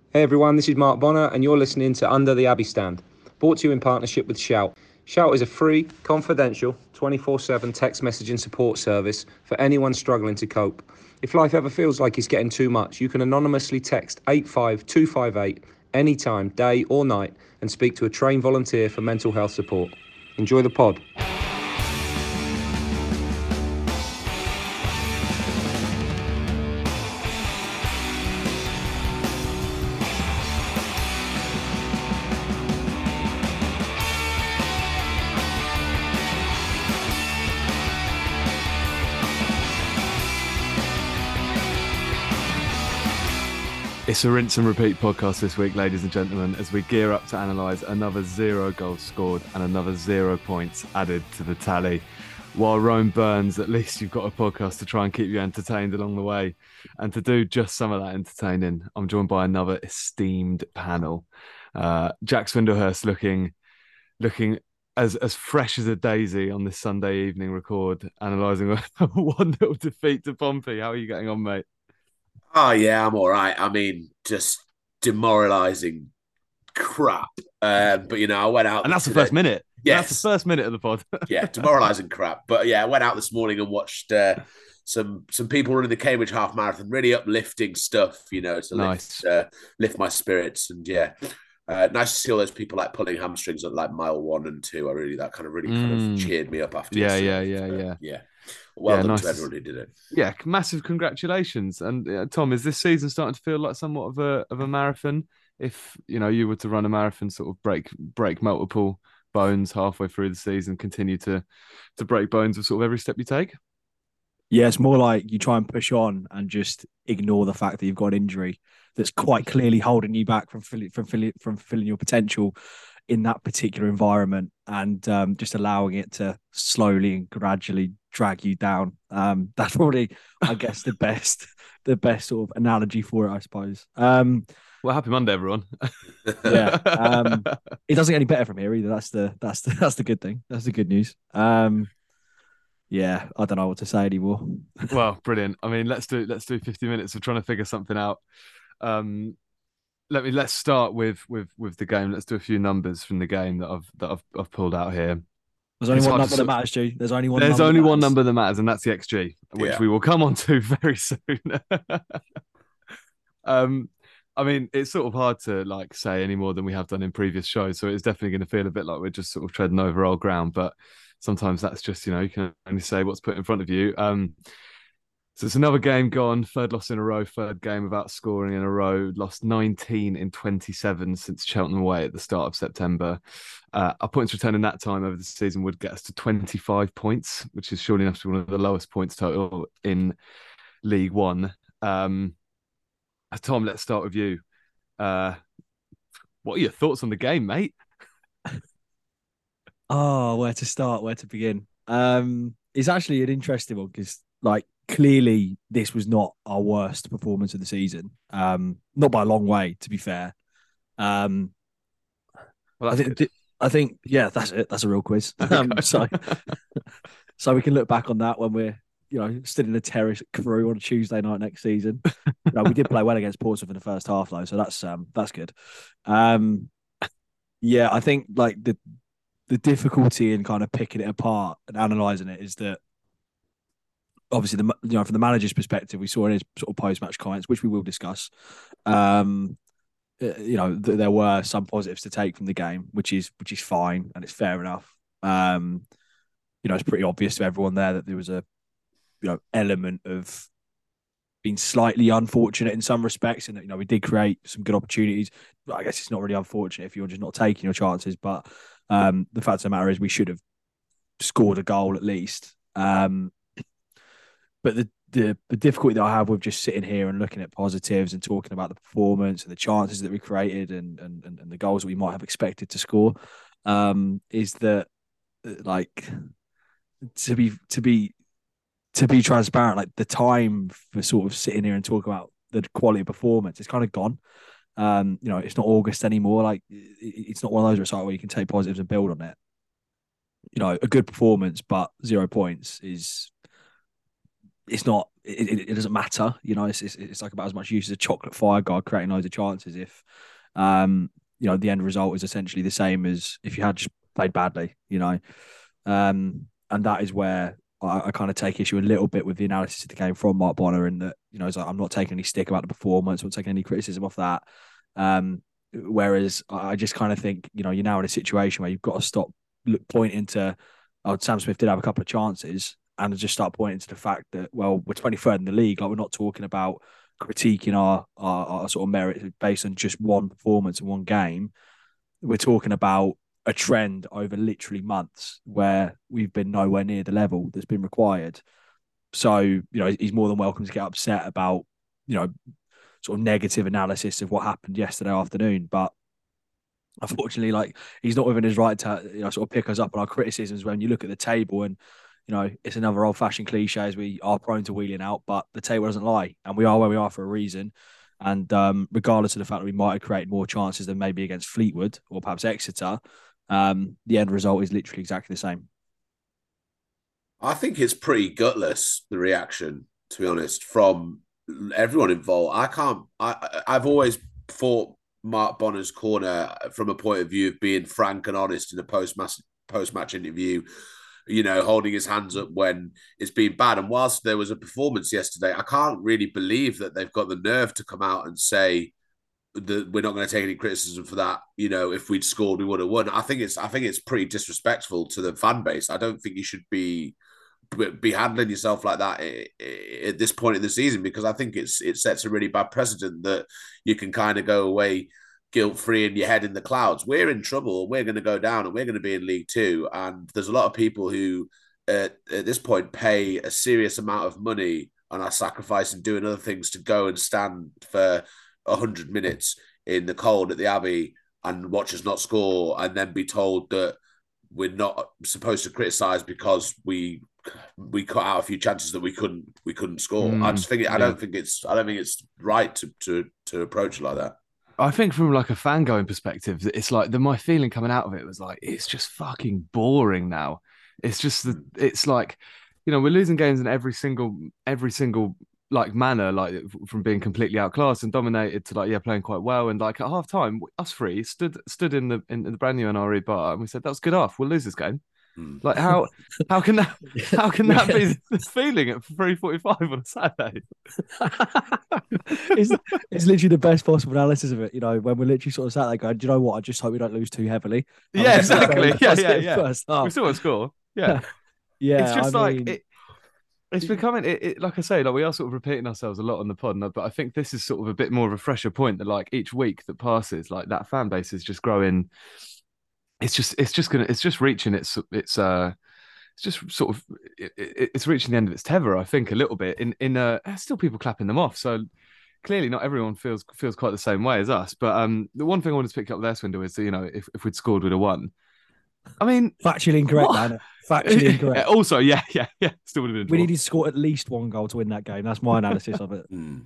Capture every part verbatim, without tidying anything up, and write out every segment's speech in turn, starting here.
Hey everyone, this is Mark Bonner, and you're listening to Under the Abbey Stand, brought to you in partnership with Shout. Shout is a free, confidential, twenty-four seven text messaging support service for anyone struggling to cope. If life ever feels like it's getting too much, you can anonymously text eight five two five eight anytime, day or night, and speak to a trained volunteer for mental health support. Enjoy the pod. It's a rinse and repeat podcast this week, ladies and gentlemen, as we gear up to analyse another zero goals scored and another zero points added to the tally. While Rome burns, at least you've got a podcast to try and keep you entertained along the way. And to do just some of that entertaining, I'm joined by another esteemed panel. Uh, Jack Swindlehurst looking looking as, as fresh as a daisy on this Sunday evening record, analysing a one nil defeat to Pompey. How are you getting on, mate? Oh yeah, I'm all right. I mean, just demoralising crap. Um, but you know, I went out, and that's today. the first minute. Yes, that's the first minute of the pod. Yeah, demoralising crap. But yeah, I went out this morning and watched uh, some some people running the Cambridge Half Marathon. Really uplifting stuff, you know, to nice. lift uh, lift my spirits. And yeah, uh, nice to see all those people like pulling hamstrings at like mile one and two. I really that kind of really mm. kind of cheered me up after. Yeah, yeah, yeah, so, yeah, yeah. Well yeah, done nice. to everyone who did it. Yeah, massive congratulations. And uh, Tom, is this season starting to feel like somewhat of a of a marathon? If you know you were to run a marathon, sort of break break multiple bones halfway through the season, continue to to break bones with sort of every step you take. Yeah, it's more like you try and push on and just ignore the fact that you've got an injury that's quite clearly holding you back from from from from fulfilling your potential in that particular environment, and um, just allowing it to slowly and gradually drag you down. Um, that's probably, I guess, the best the best sort of analogy for it, I suppose. Um, well, happy Monday, everyone. yeah, um, it doesn't get any better from here either. That's the that's the that's the good thing. That's the good news. Um, yeah, I don't know what to say anymore. Well, brilliant. I mean, let's do let's do fifty minutes of trying to figure something out. Um, let me let's start with with with the game. Let's do a few numbers from the game that I've that I've I've pulled out here. There's only it's one number that matters, G. There's only one. There's number only that one number that matters, and that's the X G, which yeah. we will come on to very soon. um, I mean, it's sort of hard to like say any more than we have done in previous shows, so it's definitely going to feel a bit like we're just sort of treading over old ground. But sometimes that's just, you know, you can only say what's put in front of you. Um, so it's another game gone, third loss in a row, third game without scoring in a row, lost nineteen in twenty-seven since Cheltenham away at the start of September. Uh, our points return in that time over the season would get us to twenty-five points, which is surely enough to be one of the lowest points total in League One. Um, Tom, let's start with you. Uh, what are your thoughts on the game, mate? Oh, where to start, where to begin? Um, it's actually an interesting one because, like, clearly this was not our worst performance of the season. Um, not by a long way, to be fair. Um, well, I think, good. I think, yeah, that's it. That's a real quiz. Um, so, so we can look back on that when we're, you know, still in the terrace crew on a Tuesday night next season. You know, we did play well against Portsmouth in the first half, though, so that's um, that's good. Um, yeah, I think like the. The difficulty in kind of picking it apart and analysing it is that obviously, the you know, from the manager's perspective, we saw in his sort of post-match comments, which we will discuss. Um, you know, th- there were some positives to take from the game, which is which is fine and it's fair enough. Um, you know, it's pretty obvious to everyone there that there was a you know element of being slightly unfortunate in some respects, and that you know we did create some good opportunities. I guess it's not really unfortunate if you're just not taking your chances, but. Um, the fact of the matter is we should have scored a goal at least. Um, but the, the the difficulty that I have with just sitting here and looking at positives and talking about the performance and the chances that we created and and, and the goals that we might have expected to score um, is that like to be to be to be transparent, like the time for sort of sitting here and talking about the quality of performance is kind of gone. Um, you know, it's not August anymore. Like, it's not one of those results where you can take positives and build on it. You know, a good performance, but zero points is it's not. It, it, it doesn't matter. You know, it's, it's it's like about as much use as a chocolate fire guard creating loads of chances. If um, you know, the end result is essentially the same as if you had just played badly. You know, um, and that is where I, I kind of take issue a little bit with the analysis of the game from Mark Bonner, and that you know, like, I'm not taking any stick about the performance, I'm not taking any criticism off that. Um, whereas I just kind of think, you know, you're now in a situation where you've got to stop look, pointing to, oh, Sam Smith did have a couple of chances, and just start pointing to the fact that, well, we're twenty-third in the league. Like, we're not talking about critiquing our, our, our sort of merit based on just one performance in one game. We're talking about a trend over literally months where we've been nowhere near the level that's been required. So, you know, he's more than welcome to get upset about, you know, sort of negative analysis of what happened yesterday afternoon. But unfortunately, like, he's not within his right to, you know, sort of pick us up on our criticisms when you look at the table. And, you know, it's another old fashioned cliche as we are prone to wheeling out, but the table doesn't lie. And we are where we are for a reason. And um, regardless of the fact that we might have created more chances than maybe against Fleetwood or perhaps Exeter, um, the end result is literally exactly the same. I think it's pretty gutless, the reaction, to be honest, from everyone involved. I can't, I, I've always thought Mark Bonner's corner from a point of view of being frank and honest in a post-match, post-match interview, you know, holding his hands up when it's been bad. And whilst there was a performance yesterday, I can't really believe that they've got the nerve to come out and say that we're not going to take any criticism for that. You know, if we'd scored, we would have won. I think it's, I think it's pretty disrespectful to the fan base. I don't think you should be be handling yourself like that at this point in the season, because I think it's it sets a really bad precedent that you can kind of go away guilt-free and your head in the clouds. We're in trouble, and we're going to go down, and we're going to be in League Two. And there's a lot of people who, uh, at this point, pay a serious amount of money and are sacrificing doing other things to go and stand for a hundred minutes in the cold at the Abbey and watch us not score, and then be told that we're not supposed to criticise because we we cut out a few chances that we couldn't we couldn't score. Mm, I just think it, I yeah. don't think it's I don't think it's right to to to approach it like that. I think from like a fan going perspective, it's like the my feeling coming out of it was like, it's just fucking boring now. It's just the, it's like, you know, we're losing games in every single every single like manner, like from being completely outclassed and dominated to like yeah playing quite well. And like at half time, us three stood stood in the in the brand new N R E bar and we said, that's good enough, we'll lose this game. Like how how can that how can that be the feeling at three forty-five on a Saturday? it's, it's literally the best possible analysis of it. You know, when we're literally sort of sat there going, do you know what? I just hope we don't lose too heavily. Yeah, exactly. Yeah, yeah, yeah. We still want to score. Yeah, yeah. It's just I like mean... it, it's becoming it, it. Like I say, like we are sort of repeating ourselves a lot on the pod, but I think this is sort of a bit more of a fresher point that like each week that passes, like that fan base is just growing. It's just, it's just gonna, it's just reaching its, its, uh, it's just sort of, it, it, it's reaching the end of its tether. I think a little bit. In, in, uh, still people clapping them off. So clearly, not everyone feels feels quite the same way as us. But um, the one thing I wanted to pick up there, Swindle, is that, you know, if, if we'd scored, we'd have won. I mean, factually incorrect, man. Factually incorrect. Also, yeah, yeah, yeah. Still would have been. We needed to score at least one goal to win that game. That's my analysis of it. Mm.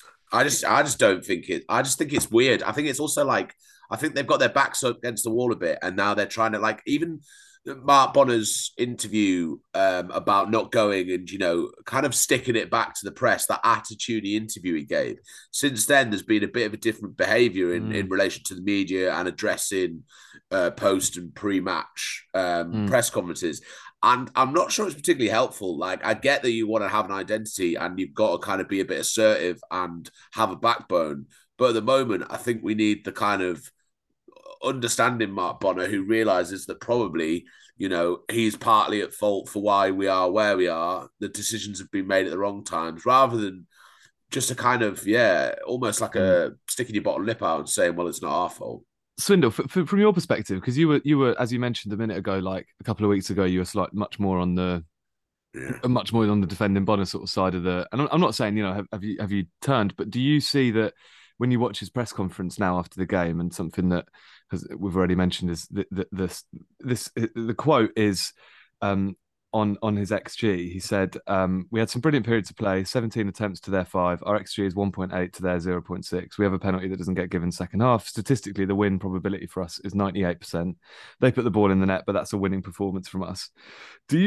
I just, I just don't think it. I just think it's weird. I think it's also like, I think they've got their backs up against the wall a bit, and now they're trying to like even Mark Bonner's interview um, about not going and, you know, kind of sticking it back to the press, that attitudey interview he gave. Since then, there's been a bit of a different behaviour in, mm. in relation to the media and addressing uh, post and pre-match um, mm. press conferences. And I'm not sure it's particularly helpful. Like, I get that you want to have an identity and you've got to kind of be a bit assertive and have a backbone. But at the moment, I think we need the kind of understanding Mark Bonner who realizes that probably, you know, he's partly at fault for why we are where we are. The decisions have been made at the wrong times, rather than just a kind of, yeah, almost like a sticking your bottom lip out and saying, well, it's not our fault. Swindle, f- f- from your perspective, because you were, you were, as you mentioned a minute ago, like a couple of weeks ago, you were like much more on the, yeah. much more on the defending Bonner sort of side of the. And I'm, I'm not saying, you know, have, have you have you turned, but do you see that when you watch his press conference now after the game, and something that has, we've already mentioned is the, the, this this the quote is um, on on his X G. He said, um, "We had some brilliant periods of play, seventeen attempts to their five. Our X G is one point eight to their zero point six. We have a penalty that doesn't get given second half. Statistically, the win probability for us is ninety-eight percent. They put the ball in the net, but that's a winning performance from us." Do you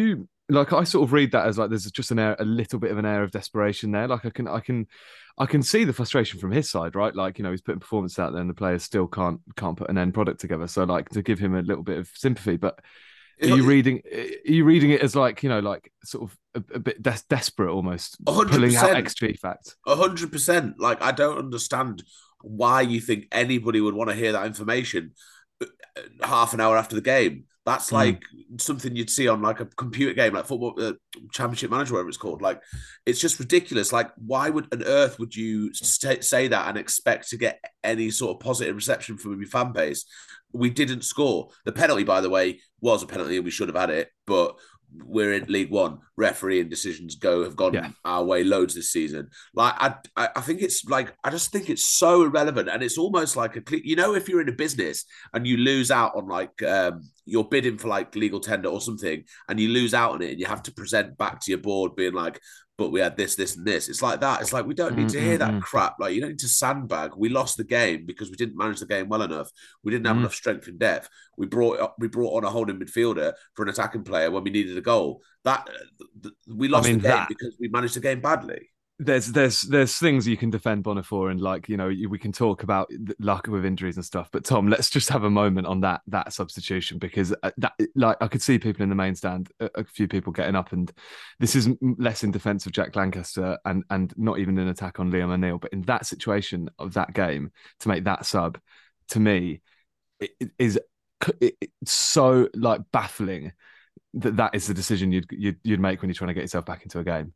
like I sort of read that as like there's just an air, a little bit of an air of desperation there. Like I can, I can, I can see the frustration from his side, right? Like, you know, he's putting performance out there, and the players still can't can't put an end product together. So like to give him a little bit of sympathy, but are you reading? Are you reading it as like, you know, like sort of a, a bit des- desperate, almost one hundred pulling out percent. X G facts? A hundred percent. Like I don't understand why you think anybody would want to hear that information half an hour after the game. That's like mm. something you'd see on like a computer game, like Football uh, Championship Manager, whatever it's called. Like, it's just ridiculous. Like, why would on earth would you st- say that and expect to get any sort of positive reception from your fan base? We didn't score. The penalty, by the way, was a penalty and we should have had it, but we're in League One. Refereeing decisions go have gone yeah. our way loads this season. Like I, I think it's like I just think it's so irrelevant, and it's almost like a you know if you're in a business and you lose out on like um, you're bidding for like legal tender or something, and you lose out on it, and you have to present back to your board being like, but we had this, this, and this. It's like that. It's like we don't need to hear that crap. Like you don't need to sandbag. We lost the game because we didn't manage the game well enough. We didn't have mm. enough strength and depth. We brought up, we brought on a holding midfielder for an attacking player when we needed a goal. That we lost I mean, the game that... because we managed the game badly. There's there's there's things you can defend Bonner for, and like you know we can talk about luck with injuries and stuff. But Tom, let's just have a moment on that that substitution, because that like I could see people in the main stand, a, a few people getting up, and this is less in defence of Jack Lancaster and and not even an attack on Liam O'Neill, but in that situation of that game to make that sub, to me, it, it is it, it's so like baffling that that is the decision you'd, you'd you'd make when you're trying to get yourself back into a game.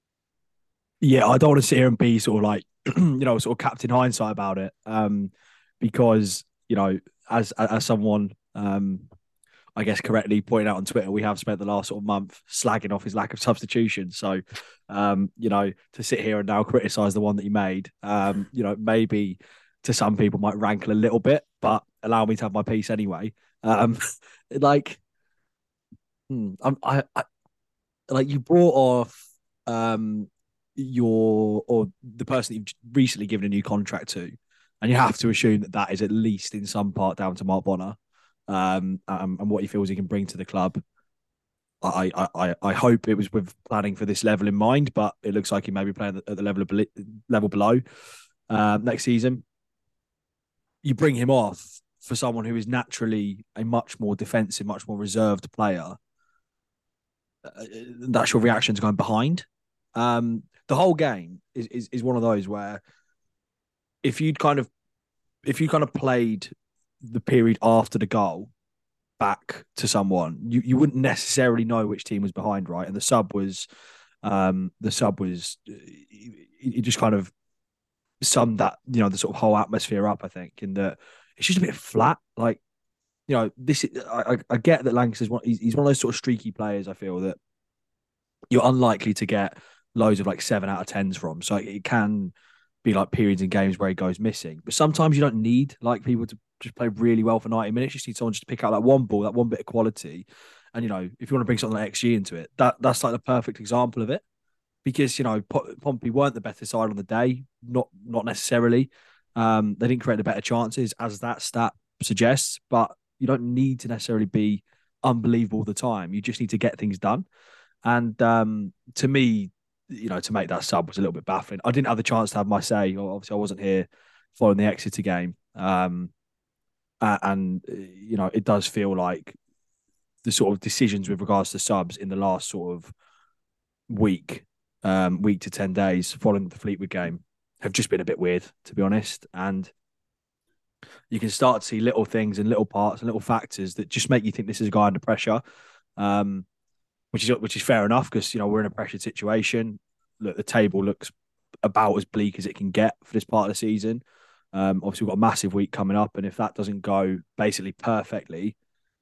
Yeah, I don't want to sit here and be sort of like, you know, sort of Captain Hindsight about it, um, because, you know, as as someone, um, I guess, correctly pointed out on Twitter, we have spent the last sort of month slagging off his lack of substitution. So, um, you know, to sit here and now criticise the one that he made, um, you know, maybe to some people might rankle a little bit, but allow me to have my piece anyway. Um, like, hmm, I'm, I, I, like you brought off, um. your or the person that you've recently given a new contract to, and you have to assume that that is at least in some part down to Mark Bonner, um, um and what he feels he can bring to the club. I, I I I hope it was with planning for this level in mind, but it looks like he may be playing at the level of level below uh, next season. You bring him off for someone who is naturally a much more defensive, much more reserved player. Uh, that's your reaction to going behind. Um, the whole game is, is is one of those where if you'd kind of if you kind of played the period after the goal back to someone, you, you wouldn't necessarily know which team was behind, right? And the sub was um the sub was it just kind of summed that, you know, the sort of whole atmosphere up, I think, in that it's just a bit flat. Like, you know, this I, I get that Lancaster's one he's, he's one of those sort of streaky players, I feel, that you're unlikely to get loads of like seven out of tens from. So it can be like periods in games where he goes missing. But sometimes you don't need like people to just play really well for ninety minutes. You just need someone just to pick out that one ball, that one bit of quality. And, you know, if you want to bring something like X G into it, that that's like the perfect example of it. Because, you know, Pompey weren't the better side on the day, not not necessarily. Um, they didn't create the better chances, as that stat suggests. But you don't need to necessarily be unbelievable all the time. You just need to get things done. And um, to me, you know, to make that sub was a little bit baffling. I didn't have the chance to have my say. Obviously, I wasn't here following the Exeter game. Um, and, you know, it does feel like the sort of decisions with regards to subs in the last sort of week, um, week to ten days following the Fleetwood game have just been a bit weird, to be honest. And you can start to see little things and little parts and little factors that just make you think this is a guy under pressure. Um, Which is which is fair enough, because, you know, we're in a pressured situation. Look, the table looks about as bleak as it can get for this part of the season. Um, obviously, we've got a massive week coming up, and if that doesn't go basically perfectly,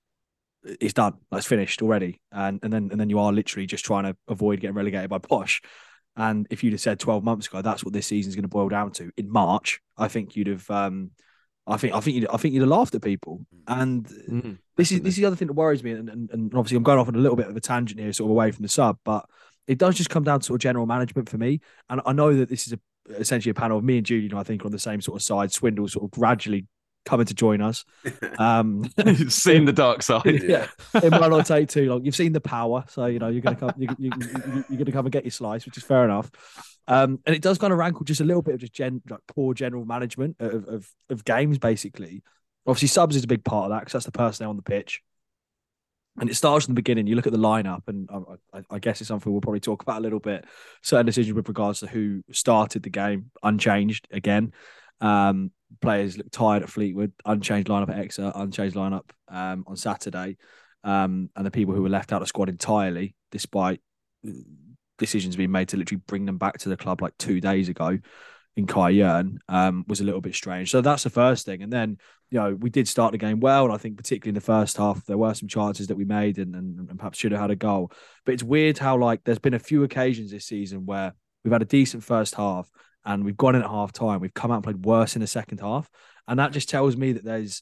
it's done. That's finished already. And and then and then you are literally just trying to avoid getting relegated by Posh. And if you'd have said twelve months ago that's what this season is going to boil down to in March, I think you'd have. Um, I think I think you'd, I think you'd have laughed at people. And mm, this is this is the other thing that worries me. And, and, and obviously I'm going off on a little bit of a tangent here, sort of away from the sub, but it does just come down to sort of general management for me. And I know that this is a, essentially a panel of me and Julian, I think, are on the same sort of side. Swindle sort of gradually coming to join us. Um, You've seen the dark side. Yeah, it might not take too long. You've seen the power, so you know you're gonna come. You, you, you, you're gonna come and get your slice, which is fair enough. Um, and it does kind of rankle just a little bit of just gen, like poor general management of, of of games, basically. Obviously, subs is a big part of that because that's the personnel on the pitch. And it starts from the beginning. You look at the lineup, and I, I, I guess it's something we'll probably talk about a little bit. Certain decisions with regards to who started the game, unchanged again. Um, players look tired at Fleetwood, unchanged lineup at Exeter, unchanged lineup um, on Saturday. Um, and the people who were left out of the squad entirely, despite decisions being made to literally bring them back to the club like two days ago in Kai Yern, um, was a little bit strange. So that's the first thing. And then, you know, we did start the game well. And I think particularly in the first half, there were some chances that we made and, and, and perhaps should have had a goal. But it's weird how, like, there's been a few occasions this season where we've had a decent first half and we've gone in at half time. We've come out and played worse in the second half. And that just tells me that there's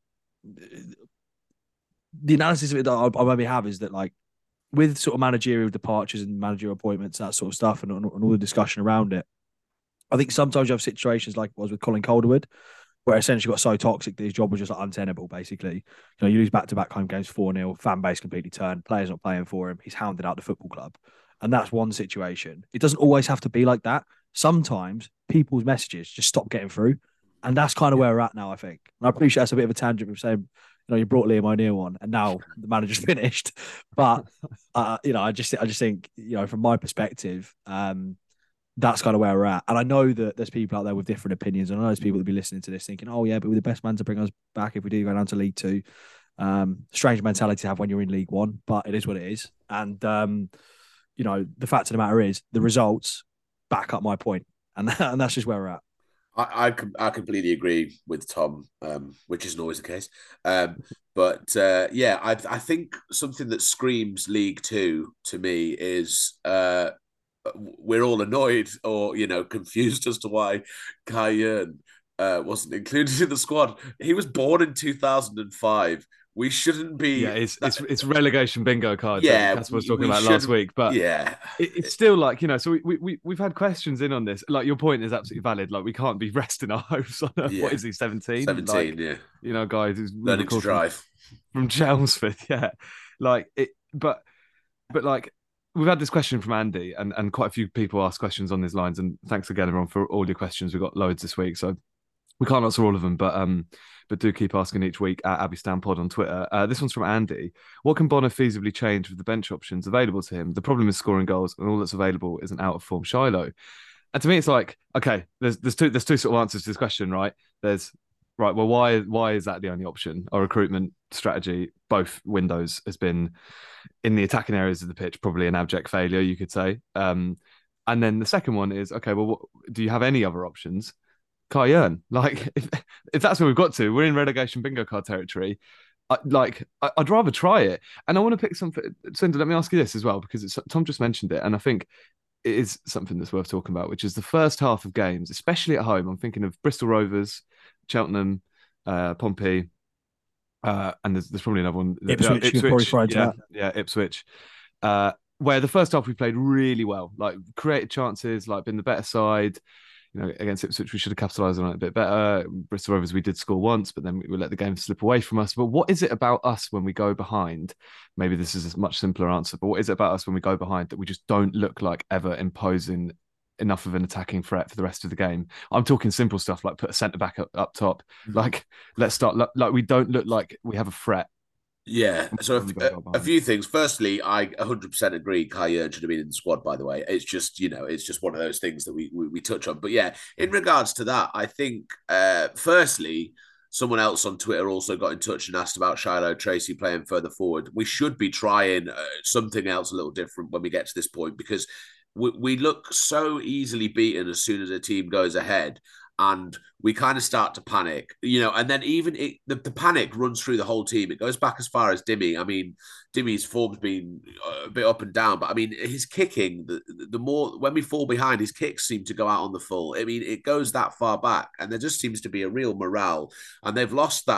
the analysis of it that I, I maybe have is that, like, with sort of managerial departures and managerial appointments, that sort of stuff, and, and all the discussion around it, I think sometimes you have situations like it was with Colin Calderwood, where essentially got so toxic that his job was just like untenable, basically. You know, you lose back-to-back home games four nil, fan base completely turned, players not playing for him, he's hounded out the football club. And that's one situation. It doesn't always have to be like that. Sometimes people's messages just stop getting through. And that's kind of where we're at now, I think. And I appreciate that's a bit of a tangent from saying, you know, you brought Liam O'Neill on and now the manager's finished. But, uh, you know, I just I just think, you know, from my perspective, um, that's kind of where we're at. And I know that there's people out there with different opinions. And I know there's people that be listening to this thinking, oh, yeah, but we're the best man to bring us back if we do go down to League Two. Um, strange mentality to have when you're in League One, but it is what it is. And, um, you know, the fact of the matter is the results back up my point. And, that, and that's just where we're at. I, I I completely agree with Tom, um, which isn't always the case. Um, but uh, yeah, I I think something that screams League Two to me is uh, we're all annoyed or, you know, confused as to why Kai Yern uh, wasn't included in the squad. He was born in two thousand five. We shouldn't be. Yeah, it's it's, it's relegation bingo card. Yeah, that's what I was talking about last week. But yeah, it, it's still like, you know. So we we we've had questions in on this. Like, your point is absolutely valid. Like, we can't be resting our hopes on a, yeah. what is he, seventeen? Seventeen, like, yeah. You know, guys who's learning to drive from, from Chelmsford. Yeah, like it. But but like we've had this question from Andy, and and quite a few people ask questions on these lines. And thanks again, everyone, for all your questions. We've got loads this week, so we can't answer all of them, but um, but do keep asking each week at Abbey Stand Pod on Twitter. Uh, this one's from Andy. What can Bonner feasibly change with the bench options available to him? The problem is scoring goals, and all that's available is an out of form Shiloh. And to me, it's like, okay, there's there's two there's two sort of answers to this question, right? There's right, well, why why is that the only option? Our recruitment strategy, both windows, has been in the attacking areas of the pitch probably an abject failure, you could say. Um, and then the second one is, okay, well, what, do you have any other options? Kai Yern, like if if that's where we've got to, we're in relegation bingo card territory. I, like I, I'd rather try it, and I want to pick something. Cinder, let me ask you this as well, because it's, Tom just mentioned it, and I think it is something that's worth talking about, which is the first half of games, especially at home. I'm thinking of Bristol Rovers, Cheltenham, uh, Pompey, uh, and there's, there's probably another one. Ipswich, Ipswich, probably throw into yeah, that. yeah, Ipswich. Uh, where the first half we played really well, like created chances, like been the better side. You know, against Ipswich, we should have capitalised on it a bit better. Bristol Rovers, we did score once, but then we let the game slip away from us. But what is it about us when we go behind? Maybe this is a much simpler answer, but what is it about us when we go behind that we just don't look like ever imposing enough of an attacking threat for the rest of the game? I'm talking simple stuff like put a centre back up, up top. Mm-hmm. Like, let's start, like, like we don't look like we have a threat. Yeah, so a, a, a few things. Firstly, I one hundred percent agree Kai Yern should have been in the squad, by the way. It's just, you know, it's just one of those things that we, we, we touch on. But yeah, in regards to that, I think, uh, firstly, someone else on Twitter also got in touch and asked about Shiloh Tracy playing further forward. We should be trying uh, something else a little different when we get to this point, because we, we look so easily beaten as soon as a team goes ahead. And we kind of start to panic, you know, and then even it, the, the panic runs through the whole team. It goes back as far as Dimmy. I mean, Dimmy's form's been a bit up and down, but I mean, his kicking, the, the more, when we fall behind, his kicks seem to go out on the full. I mean, it goes that far back, and there just seems to be a real morale, and they've lost that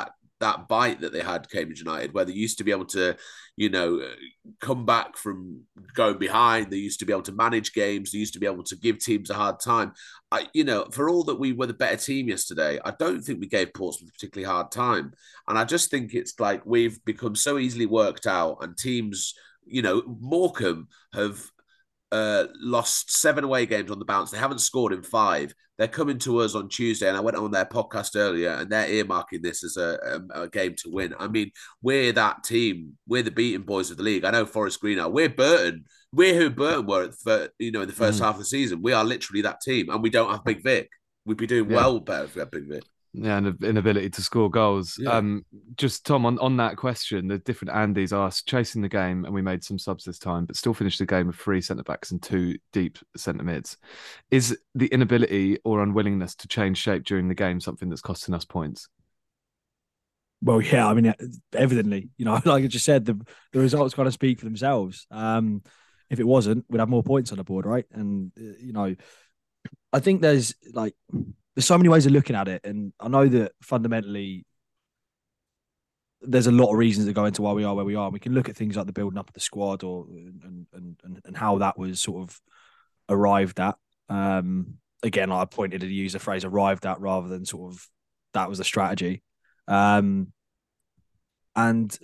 that bite that they had, Cambridge United, where they used to be able to, you know, come back from going behind. They used to be able to manage games. They used to be able to give teams a hard time. I, you know, for all that we were the better team yesterday, I don't think we gave Portsmouth a particularly hard time. And I just think it's like we've become so easily worked out, and teams, you know, Morecambe have uh, lost seven away games on the bounce. They haven't scored in five. They're coming to us on Tuesday, and I went on their podcast earlier, and they're earmarking this as a, a, a game to win. I mean, we're that team. We're the beating boys of the league. I know Forest Green are. We're Burton. We're who Burton were, at the, you know, in the first mm. half of the season. We are literally that team, and we don't have Big Vic. We'd be doing yeah. well better if we had Big Vic. Yeah, and an inability to score goals. Yeah. Um, just Tom, on, on that question, the different Andys asked, chasing the game, and we made some subs this time, but still finished the game with three centre backs and two deep centre mids. Is the inability or unwillingness to change shape during the game something that's costing us points? Well, yeah, I mean, evidently, you know, like I just said, the the results kind of speak for themselves. Um, if it wasn't, we'd have more points on the board, right? And uh, you know, I think there's like. There's so many ways of looking at it, and I know that fundamentally there's a lot of reasons that go into why we are where we are. And we can look at things like the building up of the squad, or and and and, and how that was sort of arrived at. Um, again, I pointed to use the phrase "arrived at" rather than sort of that was the strategy. Um, and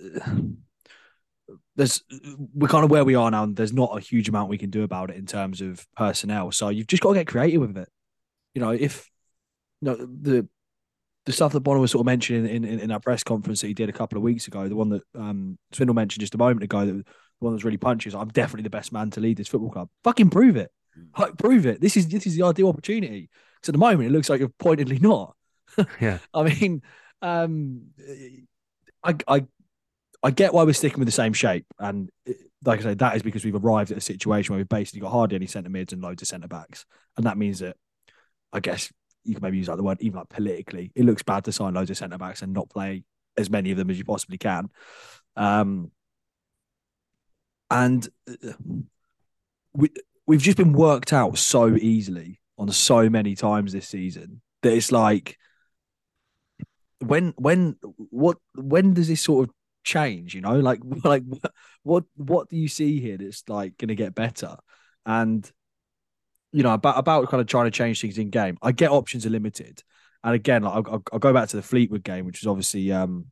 there's we're kind of where we are now, and there's not a huge amount we can do about it in terms of personnel. So you've just got to get creative with it. You know, if No, the the stuff that Bonner was sort of mentioning in, in, in our press conference that he did a couple of weeks ago, the one that um, Swindle mentioned just a moment ago, that the one that was really punchy, is I'm definitely the best man to lead this football club. Fucking prove it. Like, prove it. This is this is the ideal opportunity. Because at the moment, it looks like you're pointedly not. Yeah. I mean, um, I, I, I get why we're sticking with the same shape. And like I say, that is because we've arrived at a situation where we've basically got hardly any centre mids and loads of centre backs. And that means that, I guess, you can maybe use like the word, even like politically, it looks bad to sign loads of centre backs and not play as many of them as you possibly can. Um, and we we've just been worked out so easily on so many times this season that it's like, when when what when does this sort of change? You know, like like what what do you see here that's like going to get better? And you know, about about kind of trying to change things in game. I get options are limited, and again, like, I'll, I'll go back to the Fleetwood game, which was obviously um,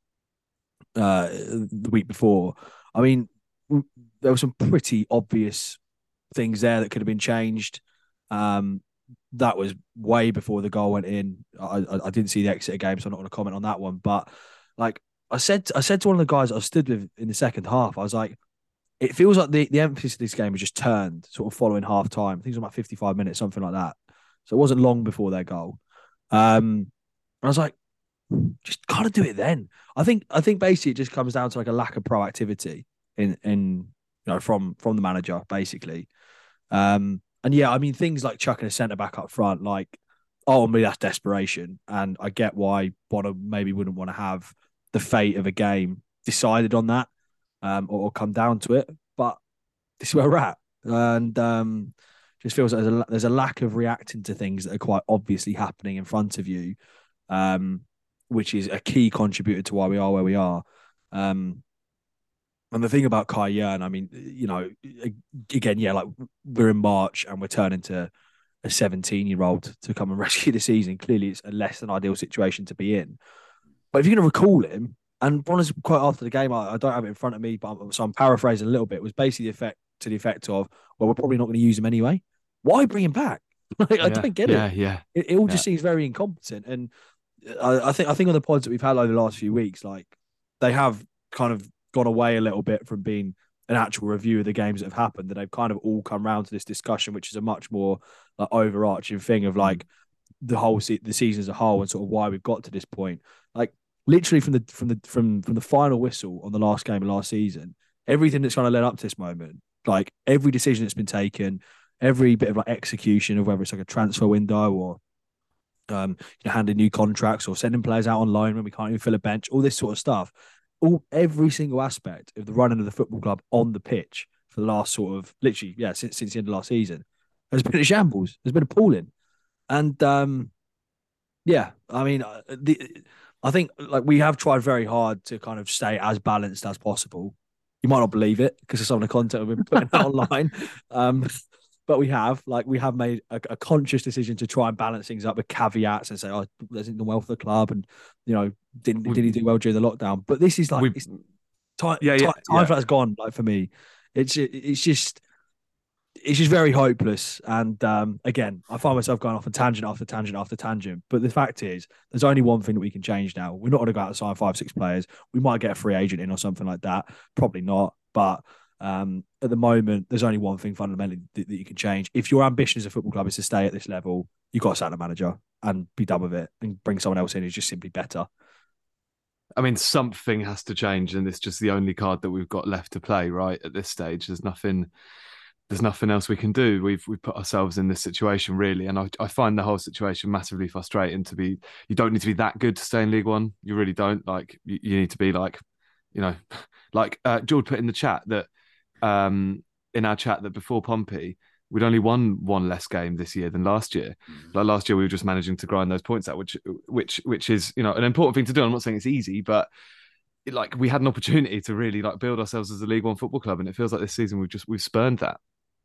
uh, the week before. I mean, there were some pretty obvious things there that could have been changed. Um, that was way before the goal went in. I, I, I didn't see the Exeter game, so I'm not going to comment on that one. But like I said, I said to one of the guys I stood with in the second half, I was like, it feels like the, the emphasis of this game was just turned sort of following half time. I think it was about fifty-five minutes, something like that. So it wasn't long before their goal. Um, I was like, just gotta do it then. I think I think basically it just comes down to like a lack of proactivity in in you know from from the manager, basically. Um, and yeah, I mean things like chucking a centre back up front, like ultimately that's desperation. And I get why Bonner maybe wouldn't want to have the fate of a game decided on that. Um, or, or come down to it, but this is where we're at, and um, just feels like there's a, there's a lack of reacting to things that are quite obviously happening in front of you, um, which is a key contributor to why we are where we are. Um, and the thing about Kai Yearn, I mean, you know, again, yeah, like we're in March and we're turning to a seventeen-year-old to come and rescue the season. Clearly, it's a less than ideal situation to be in. But if you're going to recall him. And Bonner's quote after the game, I, I don't have it in front of me, but I'm, so I'm paraphrasing a little bit, was basically the effect to the effect of, well, we're probably not going to use him anyway. Why bring him back? Like, yeah, I don't get yeah, it. Yeah, It, it all yeah. just seems very incompetent. And I, I think I think on the pods that we've had over the last few weeks, like they have kind of gone away a little bit from being an actual review of the games that have happened. That they've kind of all come round to this discussion, which is a much more like, overarching thing of like the whole se- the season as a whole and sort of why we've got to this point. Like. Literally from the from the from from the final whistle on the last game of last season, everything that's kind of led up to this moment, like every decision that's been taken, every bit of like execution of whether it's like a transfer window or um you know handing new contracts or sending players out on loan when we can't even fill a bench, all this sort of stuff, all every single aspect of the running of the football club on the pitch for the last sort of literally yeah since since the end of last season has been a shambles, has been appalling, and um yeah, I mean the. I think like we have tried very hard to kind of stay as balanced as possible. You might not believe it because of some of the content we've been putting out online. Um, but we have, like, we have made a, a conscious decision to try and balance things up with caveats and say, oh, there's the well for the club, and you know, didn't did he do well during the lockdown? But this is like we, it's, time, yeah, yeah, time, time yeah. for that's gone. Like for me, it's it's just it's just very hopeless. And um, again, I find myself going off on tangent after tangent after tangent. But the fact is, there's only one thing that we can change now. We're not going to go out and sign five, six players. We might get a free agent in or something like that. Probably not. But um, at the moment, there's only one thing fundamentally that, that you can change. If your ambition as a football club is to stay at this level, you've got to sack the manager and be done with it and bring someone else in who's just simply better. I mean, something has to change, and it's just the only card that we've got left to play, right? At this stage, there's nothing, there's nothing else we can do. We've we've put ourselves in this situation, really, and I, I find the whole situation massively frustrating. To be, you don't need to be that good to stay in League One. You really don't. Like, you, you need to be like, you know, like uh, George put in the chat that, um, in our chat that before Pompey, we'd only won one less game this year than last year. Like last year, we were just managing to grind those points out, which, which, which is, you know, an important thing to do. I'm not saying it's easy, but it, like we had an opportunity to really like build ourselves as a League One football club, and it feels like this season we've just we've spurned that.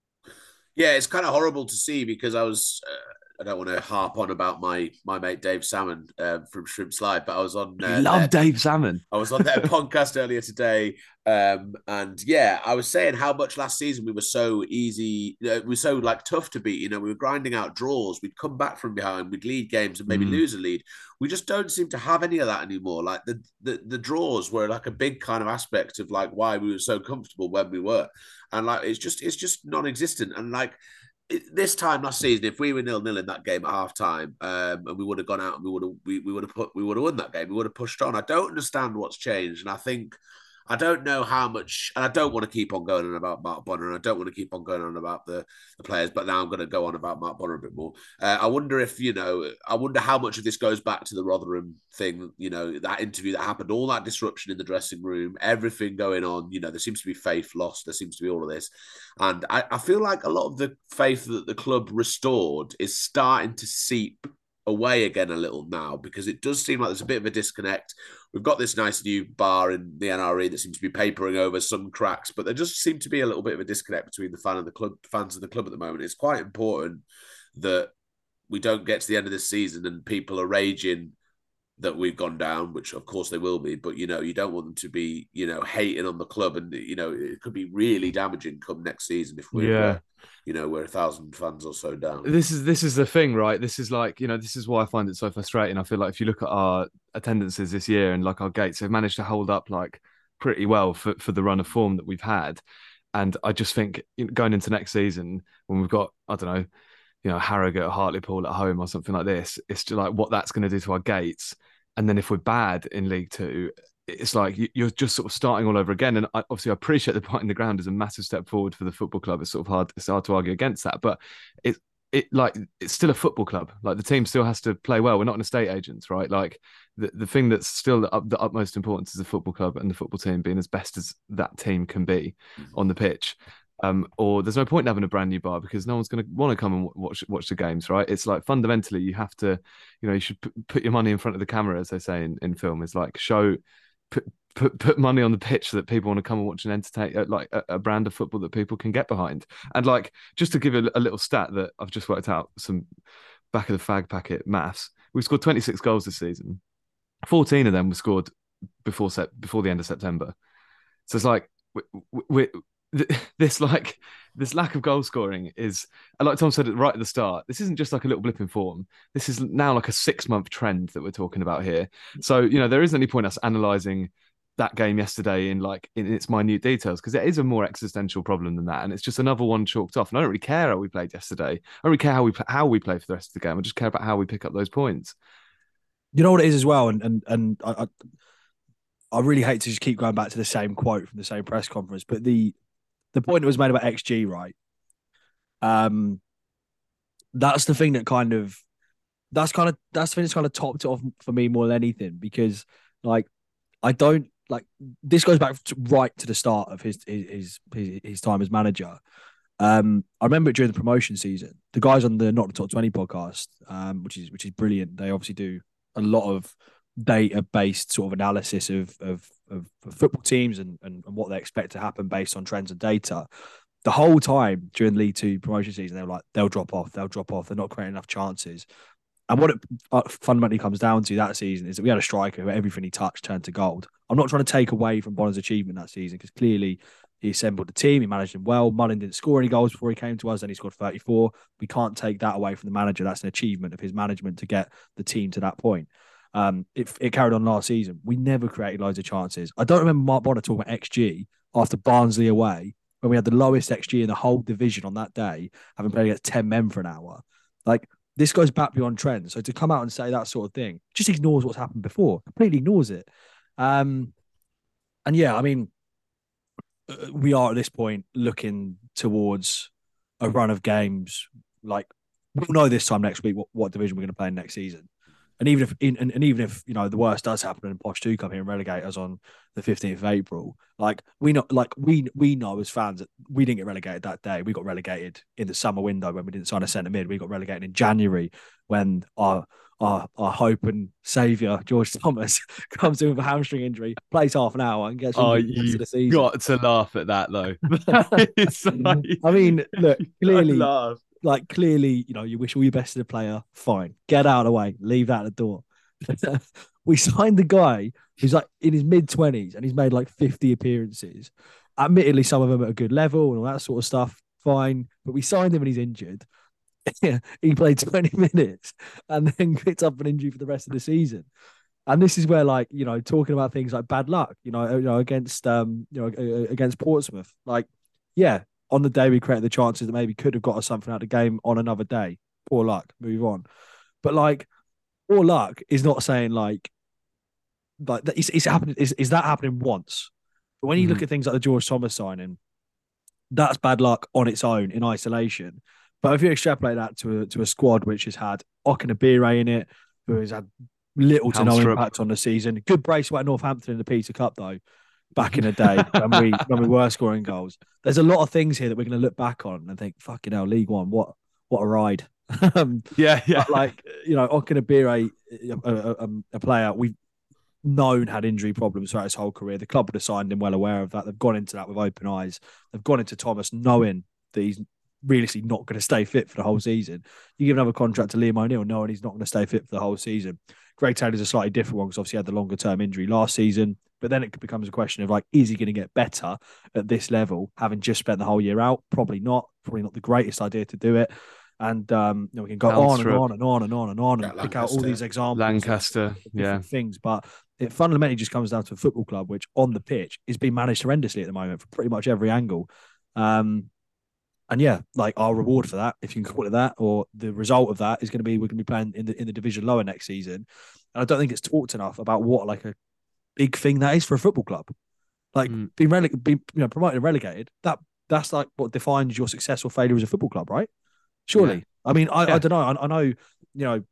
Yeah, it's kind of horrible to see because I was. Uh, I don't want to harp on about my my mate Dave Salmon uh, from Shrimps Live, but I was on. Uh, Love their, Dave Salmon. I was on their podcast earlier today, um, and yeah, I was saying how much last season we were so easy, uh, we were so like tough to beat. You know, we were grinding out draws. We'd come back from behind, we'd lead games and maybe mm. lose a lead. We just don't seem to have any of that anymore. Like the, the the draws were like a big kind of aspect of like why we were so comfortable when we were, and like it's just it's just non-existent. And like this time last season, if we were nil nil in that game at half time, um, and we would have gone out and we would have we, we would have put we would have won that game, we would have pushed on. I don't understand what's changed, and I think I don't know how much, and I don't want to keep on going on about Mark Bonner, and I don't want to keep on going on about the, the players, but now I'm going to go on about Mark Bonner a bit more. Uh, I wonder if, you know, I wonder how much of this goes back to the Rotherham thing, you know, that interview that happened, all that disruption in the dressing room, everything going on, you know, there seems to be faith lost, there seems to be all of this. And I, I feel like a lot of the faith that the club restored is starting to seep away again a little now, because it does seem like there's a bit of a disconnect. We've got this nice new bar in the N R E that seems to be papering over some cracks, but there just seem to be a little bit of a disconnect between the fan and the club fans of the club at the moment. It's quite important that we don't get to the end of this season and people are raging that we've gone down, which of course they will be, but you know, you don't want them to be, you know, hating on the club, and you know, it could be really damaging come next season if we're, yeah. uh, you know, we're a thousand fans or so down. This is this is the thing, right? This is like, you know, this is why I find it so frustrating. I feel like if you look at our attendances this year and like our gates, they've managed to hold up like pretty well for, for the run of form that we've had. And I just think, you know, going into next season when we've got, I don't know, you know, Harrogate or Hartlepool at home or something like this, it's just like what that's going to do to our gates. And then if we're bad in League Two, it's like you're just sort of starting all over again. And I, obviously, I appreciate the point in the ground is a massive step forward for the football club. It's sort of hard, it's hard to argue against that. But it, it like it's still a football club. Like the team still has to play well. We're not an estate agents, right? Like the, the thing that's still the, up, the utmost importance is the football club and the football team being as best as that team can be on the pitch. Um, or there's no point in having a brand new bar because no one's going to want to come and watch watch the games, right? It's like fundamentally you have to, you know, you should p- put your money in front of the camera, as they say in, in film. It's like show, put, put put money on the pitch so that people want to come and watch and entertain, uh, like a, a brand of football that people can get behind. And like just to give a, a little stat that I've just worked out, some back of the fag packet maths. We've scored twenty-six goals this season. fourteen of them were scored before set before the end of September. So it's like we. we, we This like this lack of goal scoring is, like Tom said right at the start, this isn't just like a little blip in form. This is now like a six month trend that we're talking about here. So you know there isn't any point us analysing that game yesterday in like in its minute details because it is a more existential problem than that, and it's just another one chalked off. And I don't really care how we played yesterday. I don't really care how we how we play for the rest of the game. I just care about how we pick up those points. You know what it is as well, and and and I I really hate to just keep going back to the same quote from the same press conference, but the The point that was made about X G, right? Um, that's the thing that kind of, that's kind of, that's the thing that's kind of topped it off for me more than anything because, like, I don't like this goes back to, right to the start of his his his his time as manager. Um, I remember it during the promotion season. The guys on the Not the Top twenty podcast, um, which is which is brilliant. They obviously do a lot of data-based sort of analysis of of, of, of football teams and, and and what they expect to happen based on trends and data. The whole time during League Two promotion season, they were like, they'll drop off, they'll drop off, they're not creating enough chances. And what it uh, fundamentally comes down to that season is that we had a striker who everything he touched turned to gold. I'm not trying to take away from Bonner's achievement that season because clearly he assembled the team, he managed them well. Mullin didn't score any goals before he came to us, then he scored thirty-four. We can't take that away from the manager. That's an achievement of his management to get the team to that point. Um, it, it carried on last season. We never created loads of chances. I don't remember Mark Bonner talking about X G after Barnsley away when we had the lowest X G in the whole division on that day, having played against ten men for an hour. Like, this goes back beyond trends. So to come out and say that sort of thing just ignores what's happened before, completely ignores it. Um, and yeah, I mean, we are at this point looking towards a run of games. Like, we'll know this time next week what, what division we're going to play in next season. And even if, and, and even if, you know, the worst does happen and Posh two come here and relegate us on the fifteenth of April, like we know, like we we know as fans that we didn't get relegated that day. We got relegated in the summer window when we didn't sign a centre mid. We got relegated in January when our our our hope and saviour George Thomas comes in with a hamstring injury, plays half an hour and gets. Oh, you the season. Got to laugh at that though. Like, I mean, look, clearly. Like, clearly, you know, you wish all your best to the player. Fine. Get out of the way. Leave that at the door. We signed the guy who's like in his mid-twenties and he's made like fifty appearances. Admittedly, some of them at a good level and all that sort of stuff. Fine. But we signed him and he's injured. He played twenty minutes and then picked up an injury for the rest of the season. And this is where, like, you know, talking about things like bad luck, you know, you know, against, um, you know, against Portsmouth, like, yeah, on the day we created the chances that maybe could have got us something out of the game on another day. Poor luck, move on. But like, poor luck is not saying like, like it's, it's happening. Is, is that happening once? But when you mm-hmm. look at things like the George Thomas signing, that's bad luck on its own in isolation. But if you extrapolate that to a, to a squad which has had Okenabire in it, who has had little to no impact on the season, good brace at Northampton in the Peter Cup though. Back in the day when we when we were scoring goals, there's a lot of things here that we're going to look back on and think, "Fucking hell, League One, what what a ride!" um, yeah, yeah. Like, you know, Okenabire, a, a, a player we've known had injury problems throughout his whole career. The club would have signed him, well aware of that. They've gone into that with open eyes. They've gone into Thomas knowing that he's realistically not going to stay fit for the whole season. You give another contract to Liam O'Neill, knowing he's not going to stay fit for the whole season. Greg Taylor's a slightly different one because obviously he had the longer term injury last season. But then it becomes a question of like, is he going to get better at this level, having just spent the whole year out? Probably not. Probably not the greatest idea to do it. And um, you know, we can go on and on and on and on and on and pick out all these examples. Lancaster, of, of yeah, things. But it fundamentally just comes down to a football club, which on the pitch is being managed horrendously at the moment from pretty much every angle. Um, and yeah, like our reward for that, if you can call it that, or the result of that is going to be we're going to be playing in the in the division lower next season. And I don't think it's talked enough about what like a big thing that is for a football club. Like mm. being rele- being you know promoted and relegated, that that's like what defines your success or failure as a football club, right? Surely. Yeah. I mean, I, yeah. I don't know. I, I know, you know,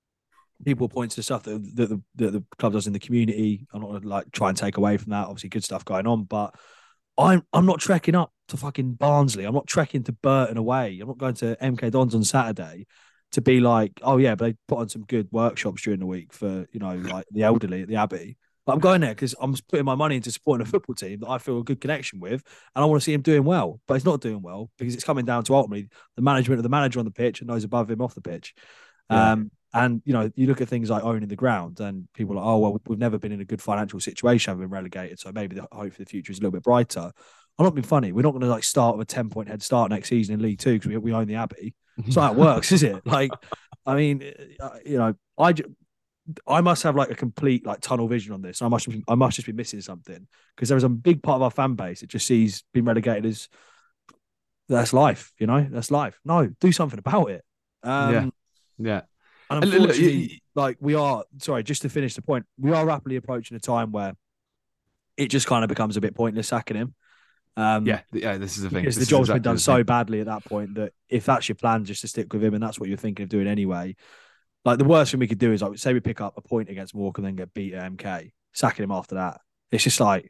people point to the stuff that, that, the, that the club does in the community. I'm not going to like try and take away from that. Obviously, good stuff going on, but I'm I'm not trekking up to fucking Barnsley. I'm not trekking to Burton away. I'm not going to M K Dons on Saturday to be like, oh yeah, but they put on some good workshops during the week for, you know, like the elderly at the Abbey. But I'm going there because I'm putting my money into supporting a football team that I feel a good connection with, and I want to see him doing well. But it's not doing well because it's coming down to ultimately the management of the manager on the pitch and those above him off the pitch. Yeah. Um, and you know, you look at things like owning the ground, and people are like, oh well, we've never been in a good financial situation, having been relegated, so maybe the hope for the future is a little bit brighter. I'm not being funny. We're not going to like start with a ten point head start next season in League Two because we, we own the Abbey. It's not how it works, is it? Like, I mean, you know, I. I must have like a complete like tunnel vision on this. I must I must just be missing something because there is a big part of our fan base that just sees being relegated as that's life, you know, that's life. No, do something about it. Um, yeah, yeah. And unfortunately, like we are. Sorry, just to finish the point, we are rapidly approaching a time where it just kind of becomes a bit pointless sacking him. Um, yeah, yeah. This is the thing because this the job's exactly been done so badly at that point that if that's your plan, just to stick with him, and that's what you're thinking of doing anyway. Like the worst thing we could do is like say we pick up a point against Morecambe and then get beat at M K, sacking him after that. It's just like,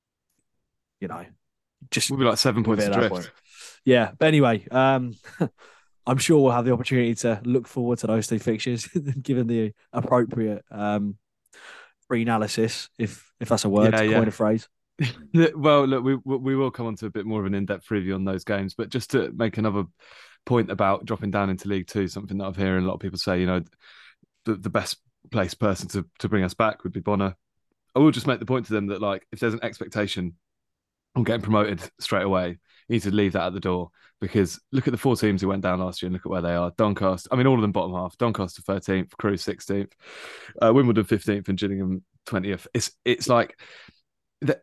you know, just we'll be like seven points adrift. Point. Yeah, but anyway, um, I'm sure we'll have the opportunity to look forward to those two fixtures, given the appropriate um, pre-analysis, if if that's a word Yeah, to yeah. coin a phrase. Well, look, we we will come on to a bit more of an in-depth review on those games, but just to make another point about dropping down into League Two, something that I've hearing a lot of people say, you know, the, the best placed person to, to bring us back would be Bonner. I will just make the point to them that, like, if there's an expectation on getting promoted straight away, you need to leave that at the door, because look at the four teams who went down last year and look at where they are. Doncaster, I mean, all of them bottom half. Doncaster thirteenth, Crewe sixteenth, uh, Wimbledon fifteenth, and Gillingham twentieth. It's it's like that.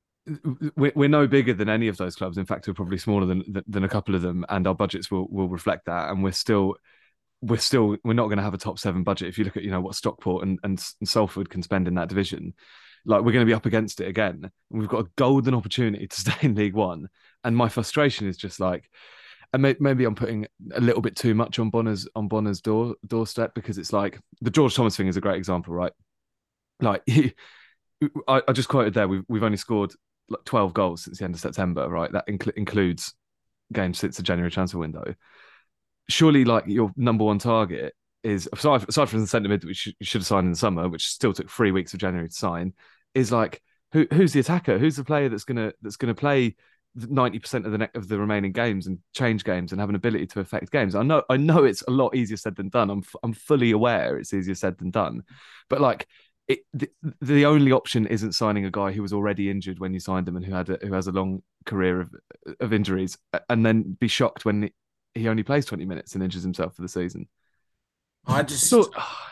We're no bigger than any of those clubs. In fact, we're probably smaller than than a couple of them, and our budgets will will reflect that. And we're still we're still we're not going to have a top seven budget. If you look at, you know, what Stockport and, and, and Salford can spend in that division, like, we're going to be up against it again. And we've got a golden opportunity to stay in League One. And my frustration is just like, and may, maybe I'm putting a little bit too much on Bonner's on Bonner's door doorstep, because it's like the George Thomas thing is a great example, right? Like, he, I, I just quoted there, we've we've only scored like twelve goals since the end of September, right? That inc- includes games since the January transfer window. Surely, like, your number one target is, aside, aside from the centre mid, which you should have signed in the summer, which still took three weeks of January to sign, is like, who who's the attacker? Who's the player that's gonna that's gonna play ninety percent of the ne- of the remaining games and change games and have an ability to affect games? I know I know it's a lot easier said than done. I'm f- I'm fully aware it's easier said than done, but like. It, the, the only option isn't signing a guy who was already injured when you signed him and who had a, who has a long career of of injuries, and then be shocked when he only plays twenty minutes and injures himself for the season. I just, So,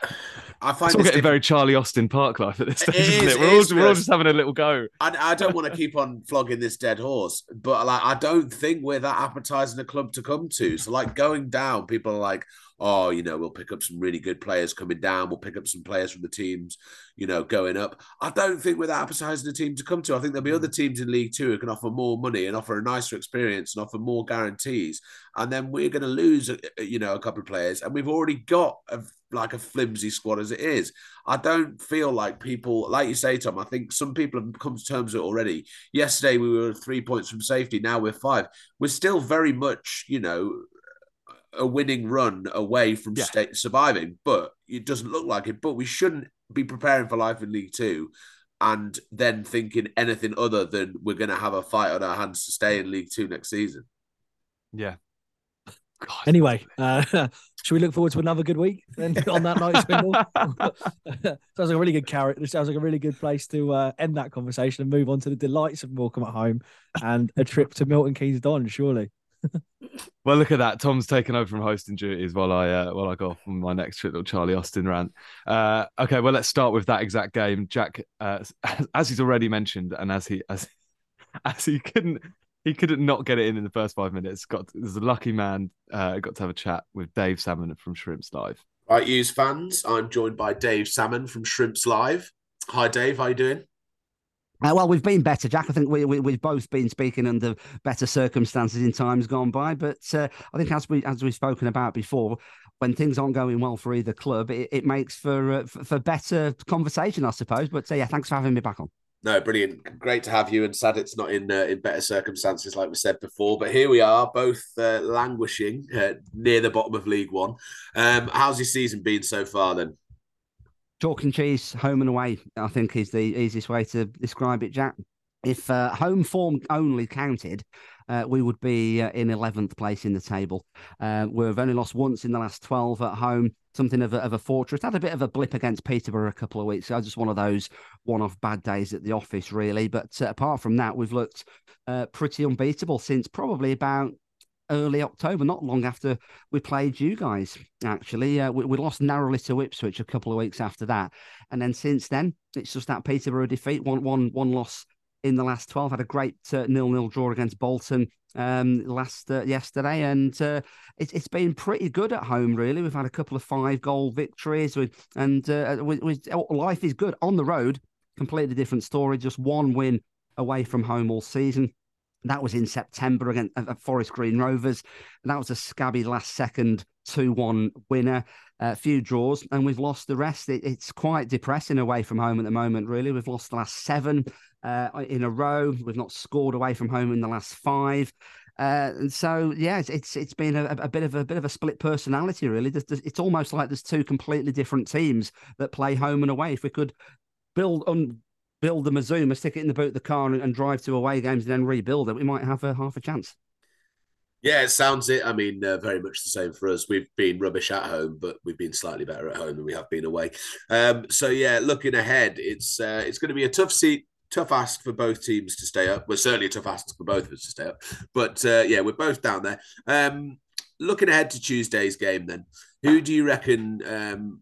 I find it's all this getting diff- very Charlie Austin Park life at this stage, It isn't is, it? We're it all is, we're all Chris. just having a little go. I, I don't want to keep on flogging this dead horse, but like, I don't think we're that appetizing a club to come to. So, like, going down, people are like, oh, you know, we'll pick up some really good players coming down. We'll pick up some players from the teams, you know, going up. I don't think we're that appetizing a team to come to. I think there'll be other teams in League Two who can offer more money and offer a nicer experience and offer more guarantees. And then we're going to lose, you know, a couple of players. And we've already got a, like a flimsy squad as it is. I don't feel like people, like you say, Tom, I think some people have come to terms with it already. Yesterday, we were three points from safety. Now we're five. We're still very much, you know, a winning run away from Yeah. state surviving, but it doesn't look like it. But we shouldn't be preparing for life in League Two and then thinking anything other than we're going to have a fight on our hands to stay in League Two next season. Yeah. God. Anyway, uh, should we look forward to another good week then on that night, Spindle? Sounds like a really good carrot. It sounds like a really good place to uh, end that conversation and move on to the delights of Morecambe at home and a trip to Milton Keynes Don, surely. Well, look at that. Tom's taken over from hosting duties while I uh, while I go off on my next trip, little Charlie Austin rant. Uh, okay, well, let's start with that exact game. Jack, uh, as he's already mentioned, and as he as as he couldn't he couldn't not get it in in the first five minutes. Got there's a lucky man. Uh, got to have a chat with Dave Salmon from Shrimps Live. Right, Use fans. I'm joined by Dave Salmon from Shrimps Live. Hi, Dave. How you doing? Uh, well, we've been better, Jack. I think we, we, we've both been speaking under better circumstances in times gone by. But uh, I think as, we, as we've spoken about before, when things aren't going well for either club, it, it makes for, uh, for for better conversation, I suppose. But uh, yeah, thanks for having me back on. No, brilliant. Great to have you. And sad it's not in uh, in better circumstances, like we said before. But here we are, both uh, languishing uh, near the bottom of League One. Um, how's your season been so far then? Chalk and cheese, home and away, I think is the easiest way to describe it, Jack. If uh, home form only counted, uh, we would be uh, in eleventh place in the table. Uh, we've only lost once in the last twelve at home, something of a, of a fortress. Had a bit of a blip against Peterborough a couple of weeks ago, just one of those one-off bad days at the office, really. But uh, apart from that, we've looked uh, pretty unbeatable since probably about early October, not long after we played you guys, actually. Uh, we, we lost narrowly to Ipswich a couple of weeks after that. And then since then, it's just that Peterborough defeat, one, one, one loss in the last twelve. Had a great uh, nil-nil draw against Bolton um, last uh, yesterday. And uh, it, it's been pretty good at home, really. We've had a couple of five-goal victories. With, and uh, we, we, life is good. On the road, completely different story. Just one win away from home all season. That was in September against uh, Forest Green Rovers. And that was a scabby last-second two one winner. A uh, few draws, and we've lost the rest. It, it's quite depressing away from home at the moment, really. We've lost the last seven uh, in a row. We've not scored away from home in the last five. Uh, and so, yeah, it's it's, it's been a, a bit of a bit of a split personality, really. There's, there's, it's almost like there's two completely different teams that play home and away. If we could build un, build the Mazuma, stick it in the boot of the car, and, and drive to away games, and then rebuild it, we might have a half a chance. Yeah, it sounds it. I mean, uh, very much the same for us. We've been rubbish at home, but we've been slightly better at home than we have been away. Um, so yeah, looking ahead, it's uh, it's going to be a tough seat, tough ask for both teams to stay up. Well, certainly a tough ask for both of us to stay up. But uh, yeah, we're both down there. Um, looking ahead to Tuesday's game, then, who do you reckon, um,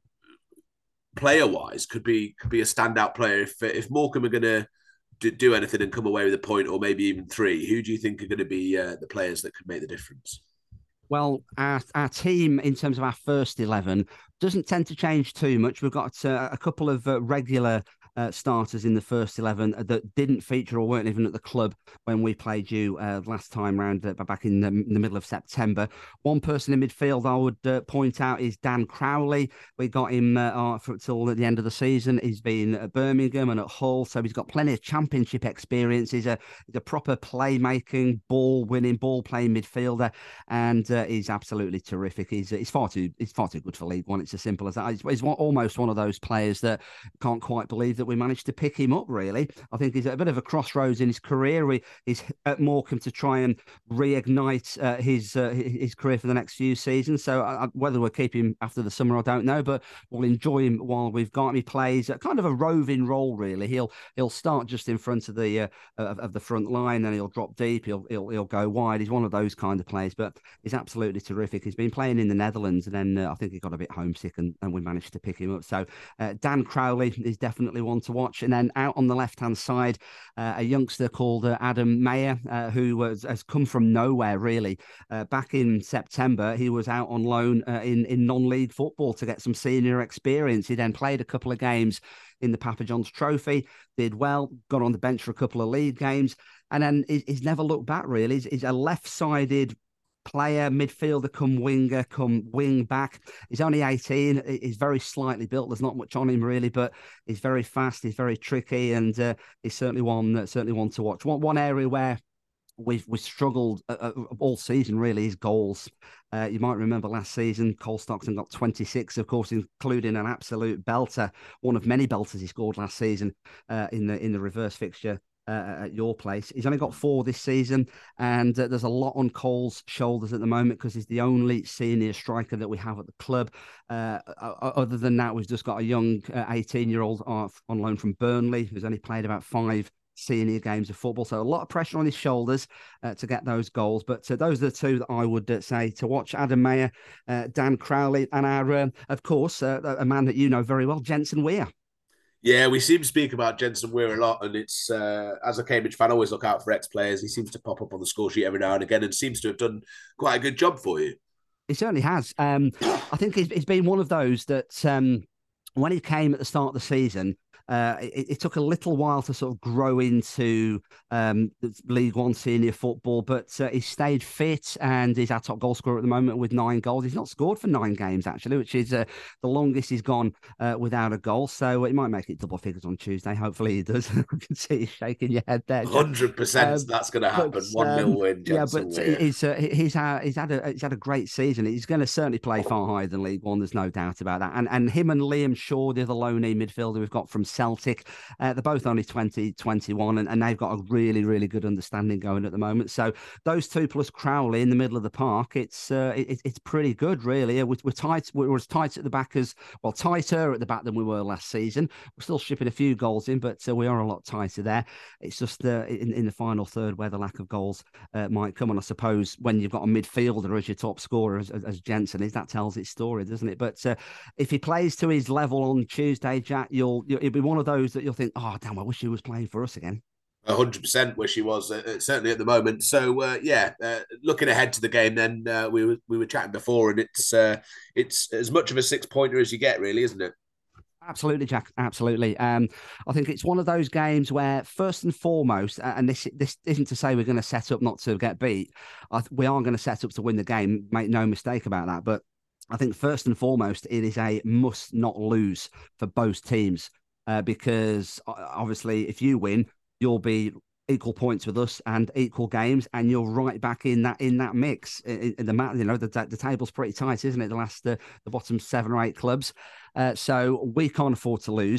player-wise, could be could be a standout player if if Morecambe are going to do anything and come away with a point, or maybe even three? Who do you think are going to be uh, the players that could make the difference? Well, our, our team, in terms of our first eleven, doesn't tend to change too much. We've got uh, a couple of uh, regular uh, starters in the first eleven that didn't feature or weren't even at the club when we played you uh, last time round, uh, back in the, in the middle of September. One person in midfield I would uh, point out is Dan Crowley. We got him uh, for till the end of the season. He's been at Birmingham and at Hull, so he's got plenty of championship experience. He's a, he's a proper playmaking, ball-winning, ball-playing midfielder, and uh, he's absolutely terrific. He's he's far too he's far too good for League One. It's as simple as that. He's, he's one, almost one of those players that can't quite believe that we managed to pick him up, really. I think he's at a bit of a crossroads in his career. He, he's at Morecambe to try and reignite uh, his uh, his career for the next few seasons. So uh, whether we'll keep him after the summer, I don't know, but we'll enjoy him while we've got him. He plays a kind of a roving role, really. He'll he'll start just in front of the uh, of, of the front line, then he'll drop deep. He'll, he'll he'll go wide. He's one of those kind of players, but he's absolutely terrific. He's been playing in the Netherlands, and then uh, I think he got a bit homesick, and, and we managed to pick him up. So uh, Dan Crowley is definitely one to watch. And then out on the left-hand side, uh, a youngster called uh, Adam Mayer, uh, who was, has come from nowhere, really. Uh, back in September, he was out on loan uh, in, in non-league football to get some senior experience. He then played a couple of games in the Papa John's Trophy, did well, got on the bench for a couple of league games, and then he's, he's never looked back, really. He's, he's a left-sided player, midfielder, come winger, come wing back. He's only eighteen. He's very slightly built. There's not much on him, really, but he's very fast. He's very tricky, and uh, he's certainly one uh, certainly one to watch. One one area where we've we struggled uh, all season, really, is goals. Uh, you might remember last season, Cole Stockton got twenty-six, of course, including an absolute belter, one of many belters he scored last season uh, in the in the reverse fixture Uh, at your place. He's only got four this season, and uh, there's a lot on Cole's shoulders at the moment because he's the only senior striker that we have at the club. Uh, other than that, we've just got a young eighteen-year-old uh, on loan from Burnley who's only played about five senior games of football, so a lot of pressure on his shoulders uh, to get those goals. But uh, those are the two that I would uh, say to watch: Adam Mayer, uh, Dan Crowley, and our, uh, of course, uh, a man that you know very well, Jensen Weir. Yeah, we seem to speak about Jensen Weir a lot, and it's uh, as a Cambridge fan, I always look out for ex-players. He seems to pop up on the score sheet every now and again, and seems to have done quite a good job for you. He certainly has. Um, I think he's, he's been one of those that um, when he came at the start of the season, uh, it, it took a little while to sort of grow into um, League One senior football, but uh, he stayed fit, and he's our top goal scorer at the moment with nine goals. He's not scored for nine games, actually, which is uh, the longest he's gone uh, without a goal. So he might make it double figures on Tuesday. Hopefully he does. I can see you shaking your head there. one hundred percent um, that's going to happen. one nil um, win, Jensen Yeah, but he's, uh, he's, uh, he's, had a, he's had a great season. He's going to certainly play far higher than League One. There's no doubt about that. And, and him and Liam Shaw, the other loanee midfielder we've got from Celtic, uh, they're both only twenty, twenty-one, and, and they've got a really, really good understanding going at the moment. So those two plus Crowley in the middle of the park, it's uh, it, it's pretty good, really. We're, we're tight. We're as tight at the back as, well, tighter at the back than we were last season. We're still shipping a few goals in, but uh, we are a lot tighter there. It's just uh, in, in the final third where the lack of goals uh, might come. And I suppose when you've got a midfielder as your top scorer, as, as Jensen is, that tells its story, doesn't it? But uh, if he plays to his level on Tuesday, Jack, you'll, you'll it'll be one of those that you'll think, oh, damn, I wish he was playing for us again. one hundred percent wish he was, uh, certainly at the moment. So, uh, yeah, uh, looking ahead to the game then, uh, we, were, we were chatting before, and it's uh, it's as much of a six-pointer as you get, really, isn't it? Absolutely, Jack. Absolutely. Um, I think it's one of those games where, first and foremost, and this this isn't to say we're going to set up not to get beat. I th- we are going to set up to win the game. Make no mistake about that. But I think first and foremost, it is a must not lose for both teams. Uh, because obviously, if you win, you'll be equal points with us and equal games, and you're right back in that in that mix. In, in the you know the, the table's pretty tight, isn't it? The last uh, the bottom seven or eight clubs, uh, so we can't afford to lose.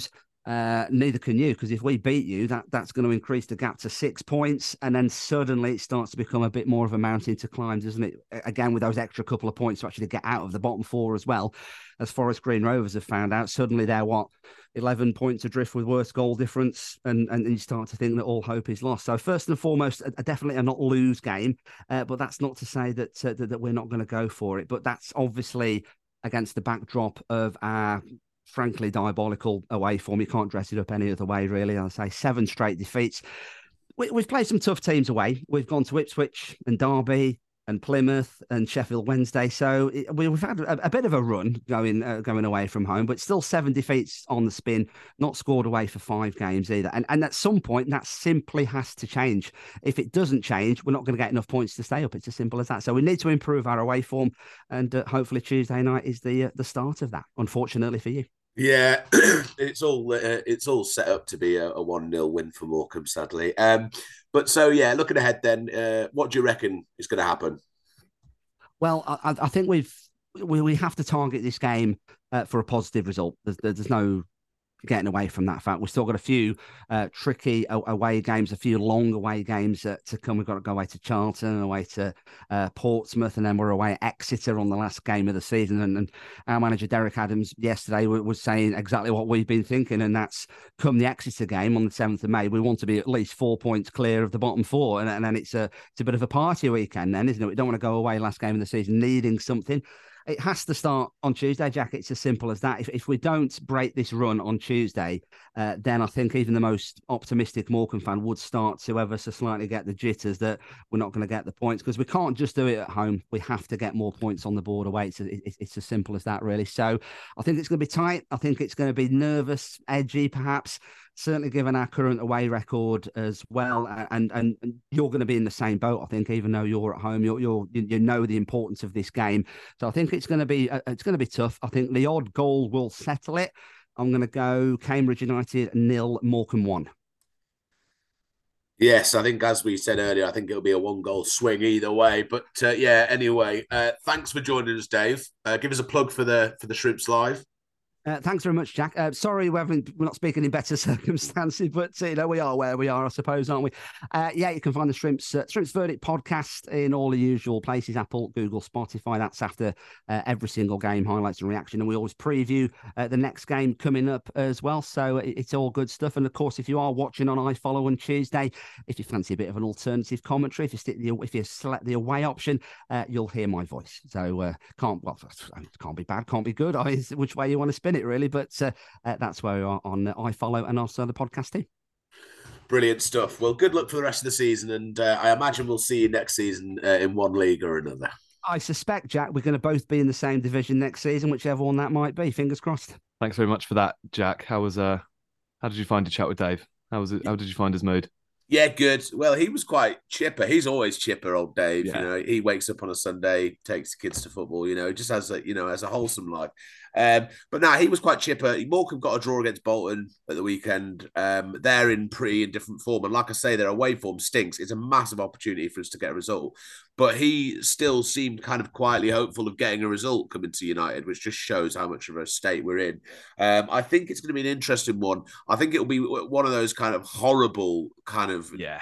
Uh, neither can you, because if we beat you, that, that's going to increase the gap to six points. And then suddenly it starts to become a bit more of a mountain to climb, doesn't it? Again, with those extra couple of points to actually get out of the bottom four as well, as Forest Green Rovers have found out. Suddenly they're, what, eleven points adrift with worse goal difference. And, and you start to think that all hope is lost. So first and foremost, a, a definitely a not lose game. Uh, but that's not to say that, uh, that, that we're not going to go for it. But that's obviously against the backdrop of our frankly diabolical away form. You can't dress it up any other way, really. I'll say seven straight defeats. We, we've played some tough teams away. We've gone to Ipswich and Derby and Plymouth and Sheffield Wednesday. So it, we've had a, a bit of a run going uh, going away from home, but still seven defeats on the spin, not scored away for five games either. And, and at some point, that simply has to change. If it doesn't change, we're not going to get enough points to stay up. It's as simple as that. So we need to improve our away form, and uh, hopefully Tuesday night is the uh, the start of that, unfortunately for you. Yeah, it's all uh, it's all set up to be a, a one nil win for Morecambe, sadly. Um, but so, yeah, looking ahead then, uh, what do you reckon is going to happen? Well, I, I think we've we, we have to target this game uh, for a positive result. There's, there's no getting away from that fact. We've still got a few uh, tricky away games, a few long away games uh, to come. We've got to go away to Charlton, away to uh, Portsmouth, and then we're away at Exeter on the last game of the season. And, and our manager, Derek Adams, yesterday was saying exactly what we've been thinking, and that's come the Exeter game on the seventh of May, we want to be at least four points clear of the bottom four. And, and then it's a, it's a bit of a party weekend then, isn't it? We don't want to go away last game of the season needing something. It has to start on Tuesday, Jack. It's as simple as that. If if we don't break this run on Tuesday, uh, then I think even the most optimistic Morecambe fan would start to ever so slightly get the jitters that we're not going to get the points, because we can't just do it at home. We have to get more points on the board away. It's, it's, it's as simple as that, really. So I think it's going to be tight. I think it's going to be nervous, edgy, perhaps. Certainly given our current away record as well, and and you're going to be in the same boat, I think, even though you're at home, you're, you're you know the importance of this game. So I think it's going to be it's going to be tough. I think the odd goal will settle it. I'm going to go Cambridge United nil, Morecambe one. Yes, I think as we said earlier, I think it'll be a one-goal swing either way. But uh, yeah, anyway, uh, thanks for joining us, Dave. Uh, give us a plug for the for the Shrimps Live. Uh, thanks very much, Jack. Uh, sorry we haven't, we're not speaking in better circumstances, but uh, you know, we are where we are, I suppose, aren't we? Uh, yeah, you can find the Shrimps uh, Shrimps Verdict podcast in all the usual places, Apple, Google, Spotify. That's after uh, every single game, highlights and reaction. And we always preview uh, the next game coming up as well. So it, it's all good stuff. And of course, if you are watching on iFollow on Tuesday, if you fancy a bit of an alternative commentary, if you stick the, if you select the away option, uh, you'll hear my voice. So uh, can't, well, can't be bad, can't be good. I, which way you want to spin it, really, but uh, uh, that's where we are on uh, iFollow and also the podcast team. Brilliant stuff. Well, good luck for the rest of the season, and uh, I imagine we'll see you next season uh, in one league or another. I suspect, Jack, we're going to both be in the same division next season, whichever one that might be. Fingers crossed. Thanks very much for that, Jack. How was uh, how did you find your chat with Dave? How was it? How did you find his mood? Yeah, good. Well, he was quite chipper. He's always chipper, old Dave. Yeah. You know, he wakes up on a Sunday, takes the kids to football. You know, just as a you know as a wholesome life. Um, but now nah, he was quite chipper. Morecambe got a draw against Bolton at the weekend. Um, they're in pretty indifferent form, and like I say, their away form stinks. It's a massive opportunity for us to get a result. But he still seemed kind of quietly hopeful of getting a result coming to United, which just shows how much of a state we're in. Um, I think it's going to be an interesting one. I think it'll be one of those kind of horrible kind of yeah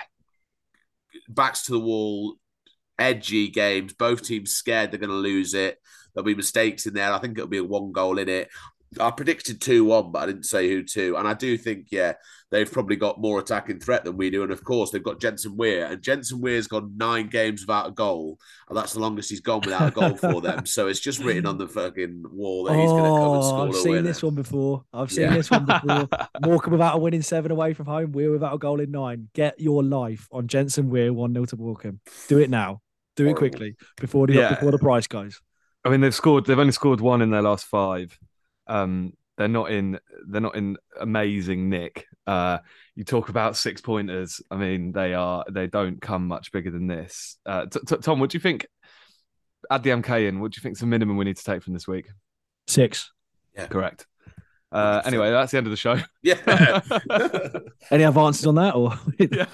backs to the wall, edgy games. Both teams scared they're going to lose it. There'll be mistakes in there. I think it'll be a one goal in it. I predicted two one, but I didn't say who to. And I do think, yeah, they've probably got more attacking threat than we do. And of course, they've got Jensen Weir. And Jensen Weir's gone nine games without a goal. And that's the longest he's gone without a goal for them. So it's just written on the fucking wall that he's going to come and score I've a seen winner. this one before. I've seen Yeah. this one before. Morecambe without a winning seven away from home. Weir without a goal in nine. Get your life on Jensen Weir one nil to Morecambe. Do it now. Do it Horrible. quickly before the, Yeah. before the price goes. I mean, they've scored. They've only scored one in their last five. Um, they're not in. They're not in amazing nick. Uh, you talk about six pointers. I mean, they are. They don't come much bigger than this. Uh, t- t- Tom, what do you think? Add the M K in. What do you think is the minimum we need to take from this week? Six. Correct. Uh, anyway, that's the end of the show. Yeah. Any other answers on that? Or yeah.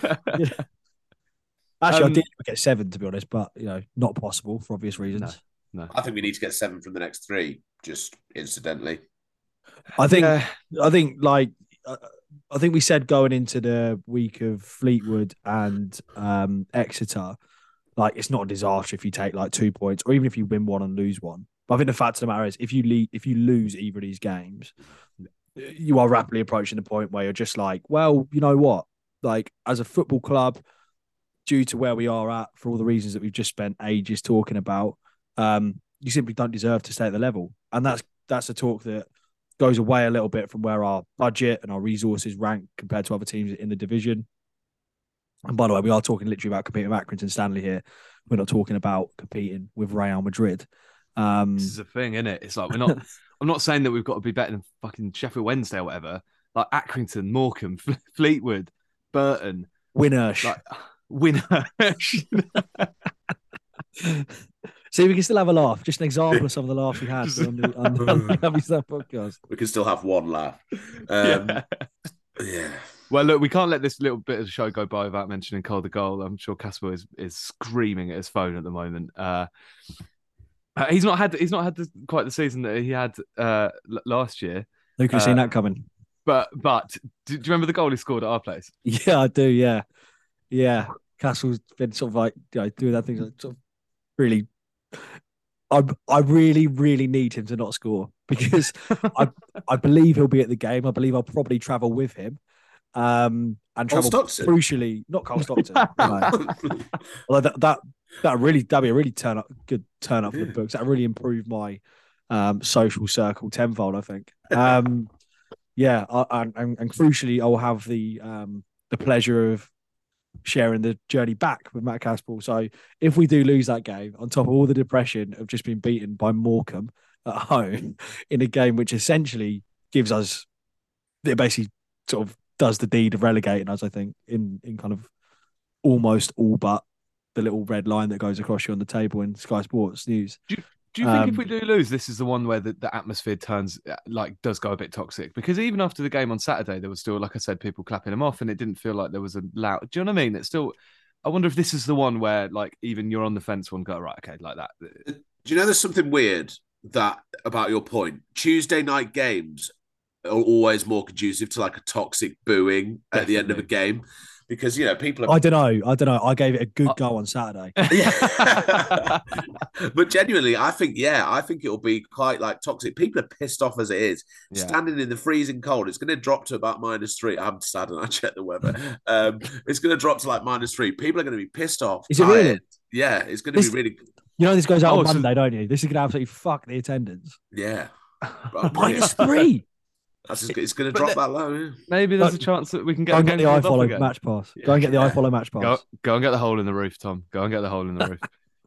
Actually, Um, I did get seven, to be honest, but you know, not possible for obvious reasons. No. I think we need to get seven from the next three, just incidentally. I think Yeah. I think like uh, I think we said going into the week of Fleetwood and um, Exeter, like it's not a disaster if you take like two points, or even if you win one and lose one. But I think the fact of the matter is, if you le- if you lose either of these games, you are rapidly approaching the point where you're just like, well, you know what? Like as a football club, due to where we are at, for all the reasons that we've just spent ages talking about, um, you simply don't deserve to stay at the level, and that's that's a talk that goes away a little bit from where our budget and our resources rank compared to other teams in the division. And by the way, we are talking literally about competing with Accrington Stanley here. We're not talking about competing with Real Madrid. Um, this is a thing, isn't it? It's like we're not. I'm not saying that we've got to be better than fucking Sheffield Wednesday or whatever. Like Accrington, Morecambe, Fleetwood, Burton, Winnersh. like Winnersh. See, we can still have a laugh. Just an example of some of the laughs we had on the, on, the- on the Abbey Stand podcast. We can still have one laugh. Um, Yeah. yeah. Well, look, we can't let this little bit of the show go by without mentioning Cole the goal. I'm sure Casper is is screaming at his phone at the moment. Uh, uh, he's not had he's not had the, quite the season that he had uh, l- last year. Who could have Uh, seen that coming? But but do, do you remember the goal he scored at our place? Yeah, I do. Yeah, yeah. Castle's been sort of like, you know, doing that thing. Sort of really, I I really really need him to not score because I I believe he'll be at the game. I believe I'll probably travel with him. Um, and Cole travel Stockton? crucially, not Cole Stockton. no. Although that that that really that'd be a really turn up good turn up for the Yeah. books. That really improved my um social circle tenfold, I think. Um, yeah, I, and, and and crucially, I'll have the um the pleasure of sharing the journey back with Matt Caspel. So if we do lose that game, on top of all the depression of just being beaten by Morecambe at home in a game which essentially gives us, it basically sort of does the deed of relegating us, I think, in in kind of almost all but the little red line that goes across you on the table in Sky Sports News. Do you think Um, if we do lose, this is the one where the, the atmosphere turns like does go a bit toxic? Because even after the game on Saturday, there was still, like I said, people clapping him off, and it didn't feel like there was a loud. Do you know what I mean? It's still. I wonder if this is the one where, like, even you're on the fence one go right, okay, like that. Do you know there's something weird that about your point? Tuesday night games are always more conducive to like a toxic booing at the end of a game because, you know, people are. I don't know. I don't know. I gave it a good Uh, go on Saturday. Yeah. But genuinely, I think, yeah, I think it'll be quite like toxic. People are pissed off as it is. Yeah. Standing in the freezing cold, it's going to drop to about minus three. I'm sad and I checked the weather. Um, it's going to drop to like minus three. People are going to be pissed off. Is it tired. really? Yeah, it's going to This- be really, You know this goes out Oh, on so- Monday, don't you? This is going to absolutely fuck the attendance. yeah. But, Minus yeah, three. that's just, it's going to But drop the- that low. Yeah. Maybe there's a Go- chance that we can get Go and get game the called off iFollow again. match pass. Go and get the Yeah. iFollow match Go, pass. go and get the hole in the roof, Tom. Go and get the hole in the roof.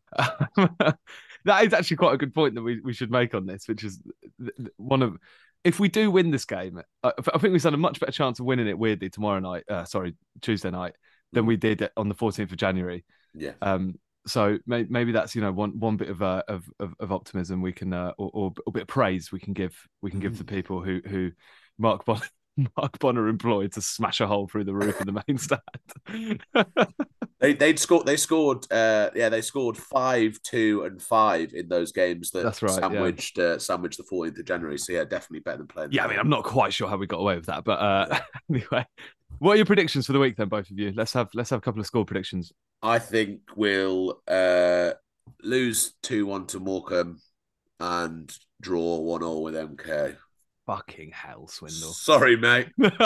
That is actually quite a good point that we, we should make on this, which is th- th- one of if we do win this game, I, I think we stand a much better chance of winning it weirdly tomorrow night. Uh, sorry, Tuesday night than we did on the fourteenth of January. Yeah. Um, so may, maybe that's you know one one bit of uh, of, of of optimism we can uh, or, or a bit of praise we can give we can give to people who who Mark Bonner Mark Bonner employed to smash a hole through the roof of the main stand. They they'd scored. They scored. Uh, yeah, they scored five, two, and five in those games that That's right, yeah. sandwiched uh, sandwiched the fourteenth of January. So yeah, definitely better than playing. Yeah, I mean, I'm not quite sure how we got away with that, but uh, anyway, what are your predictions for the week then, both of you? Let's have let's have a couple of score predictions. I think we'll uh, lose two one to Morecambe and draw one all with M K. Fucking hell, Swindle. Sorry, mate.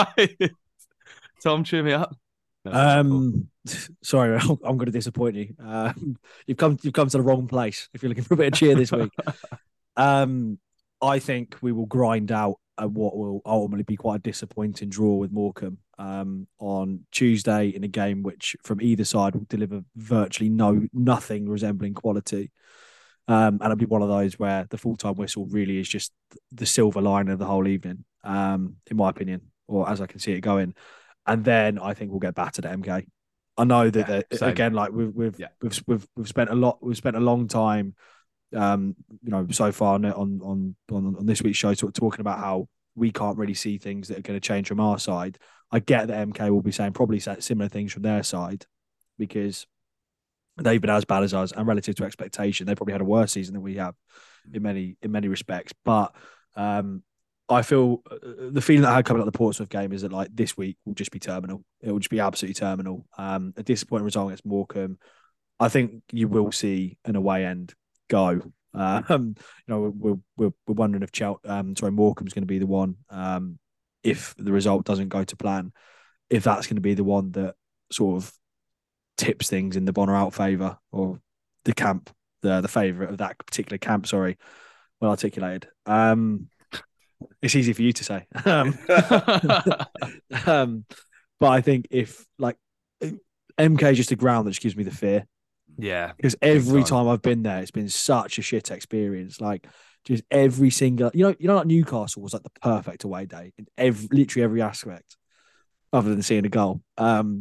Tom, cheer me up. No, that's cool. Um, sorry, I'm, I'm going to disappoint you. Um, you've come you've come to the wrong place if you're looking for a bit of cheer this week. Um, I think we will grind out a, what will ultimately be quite a disappointing draw with Morecambe um, on Tuesday in a game which, from either side, will deliver virtually no nothing resembling quality. Um, and it'll be one of those where the full-time whistle really is just the silver line of the whole evening, um, in my opinion, or as I can see it going. And then I think we'll get battered at M K. I know that Yeah, the- same. again, like we've we've, Yeah. we've we've we've spent a lot, we've spent a long time, um, you know, so far on on on on, on this week's show talk, talking about how we can't really see things that are going to change from our side. I get that M K will be saying probably similar things from their side because they've been as bad as us, and relative to expectation, they probably had a worse season than we have in many in many respects. But um, I feel uh, the feeling that I had coming out of the Portsmouth game is that like this week will just be terminal. It will just be absolutely terminal. Um, a disappointing result against Morecambe. I think you will see an away end go. Uh, um, you know, we're, we're we're wondering if Chel- um, sorry, Morecambe's going to be the one. Um, if the result doesn't go to plan, if that's going to be the one that sort of tips things in the Bonner out favour or the camp, the the favourite of that particular camp. Sorry, well articulated. Um, it's easy for you to say. Um, um, but I think if like M K is just a ground that just gives me the fear. Yeah, because every time I've been there, it's been such a shit experience. Like just every single, you know, you know, like Newcastle was like the perfect away day in every, literally every aspect, other than seeing a goal. Um,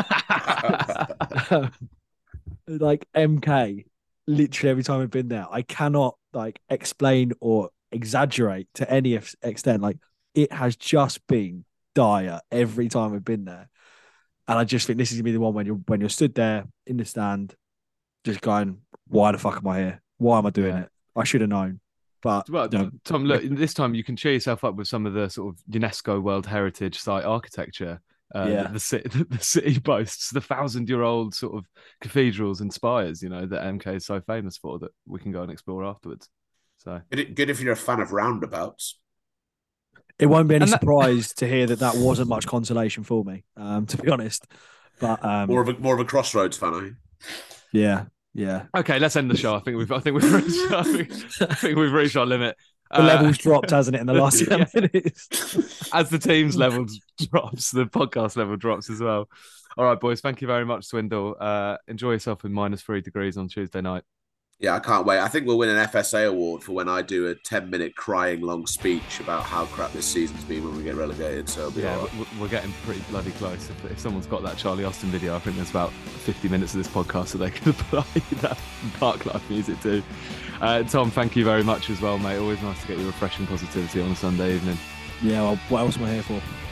like M K, literally every time I've been there, I cannot like explain or exaggerate to any extent. Like it has just been dire every time I've been there, and I just think this is gonna be the one when you're when you're stood there in the stand, just going, "Why the fuck am I here? Why am I doing Yeah. it? I should have known." But well, you know, Tom, look, this time you can cheer yourself up with some of the sort of UNESCO World Heritage Site architecture. Uh, Yeah. that the city, the city boasts the thousand-year-old sort of cathedrals and spires, you know, that M K is so famous for, that we can go and explore afterwards. So Good, good if you're a fan of roundabouts. it won't be any And that- surprise to hear that that wasn't much consolation for me, um, to be honest. But um, More of a more of a Crossroads fan, are you? yeah, yeah, Okay, let's end the show. I think we've I think we've reached, I think, I think we've reached our limit. the Uh, level's dropped, hasn't it, in the last Yeah. ten minutes? As the team's level drops, the podcast level drops as well. All right, boys. Thank you very much, Swindle. Uh, enjoy yourself in minus three degrees on Tuesday night. Yeah, I can't wait. I think we'll win an F S A award for when I do a ten minute crying long speech about how crap this season's been when we get relegated. So it'll be Yeah, all right. we're, we're getting pretty bloody close. If, if someone's got that Charlie Austin video, I think there's about fifty minutes of this podcast so they can apply that Park Life music too. Uh, Tom, thank you very much as well, mate. Always nice to get your refreshing positivity on a Sunday evening. Yeah, well, what else am I here for?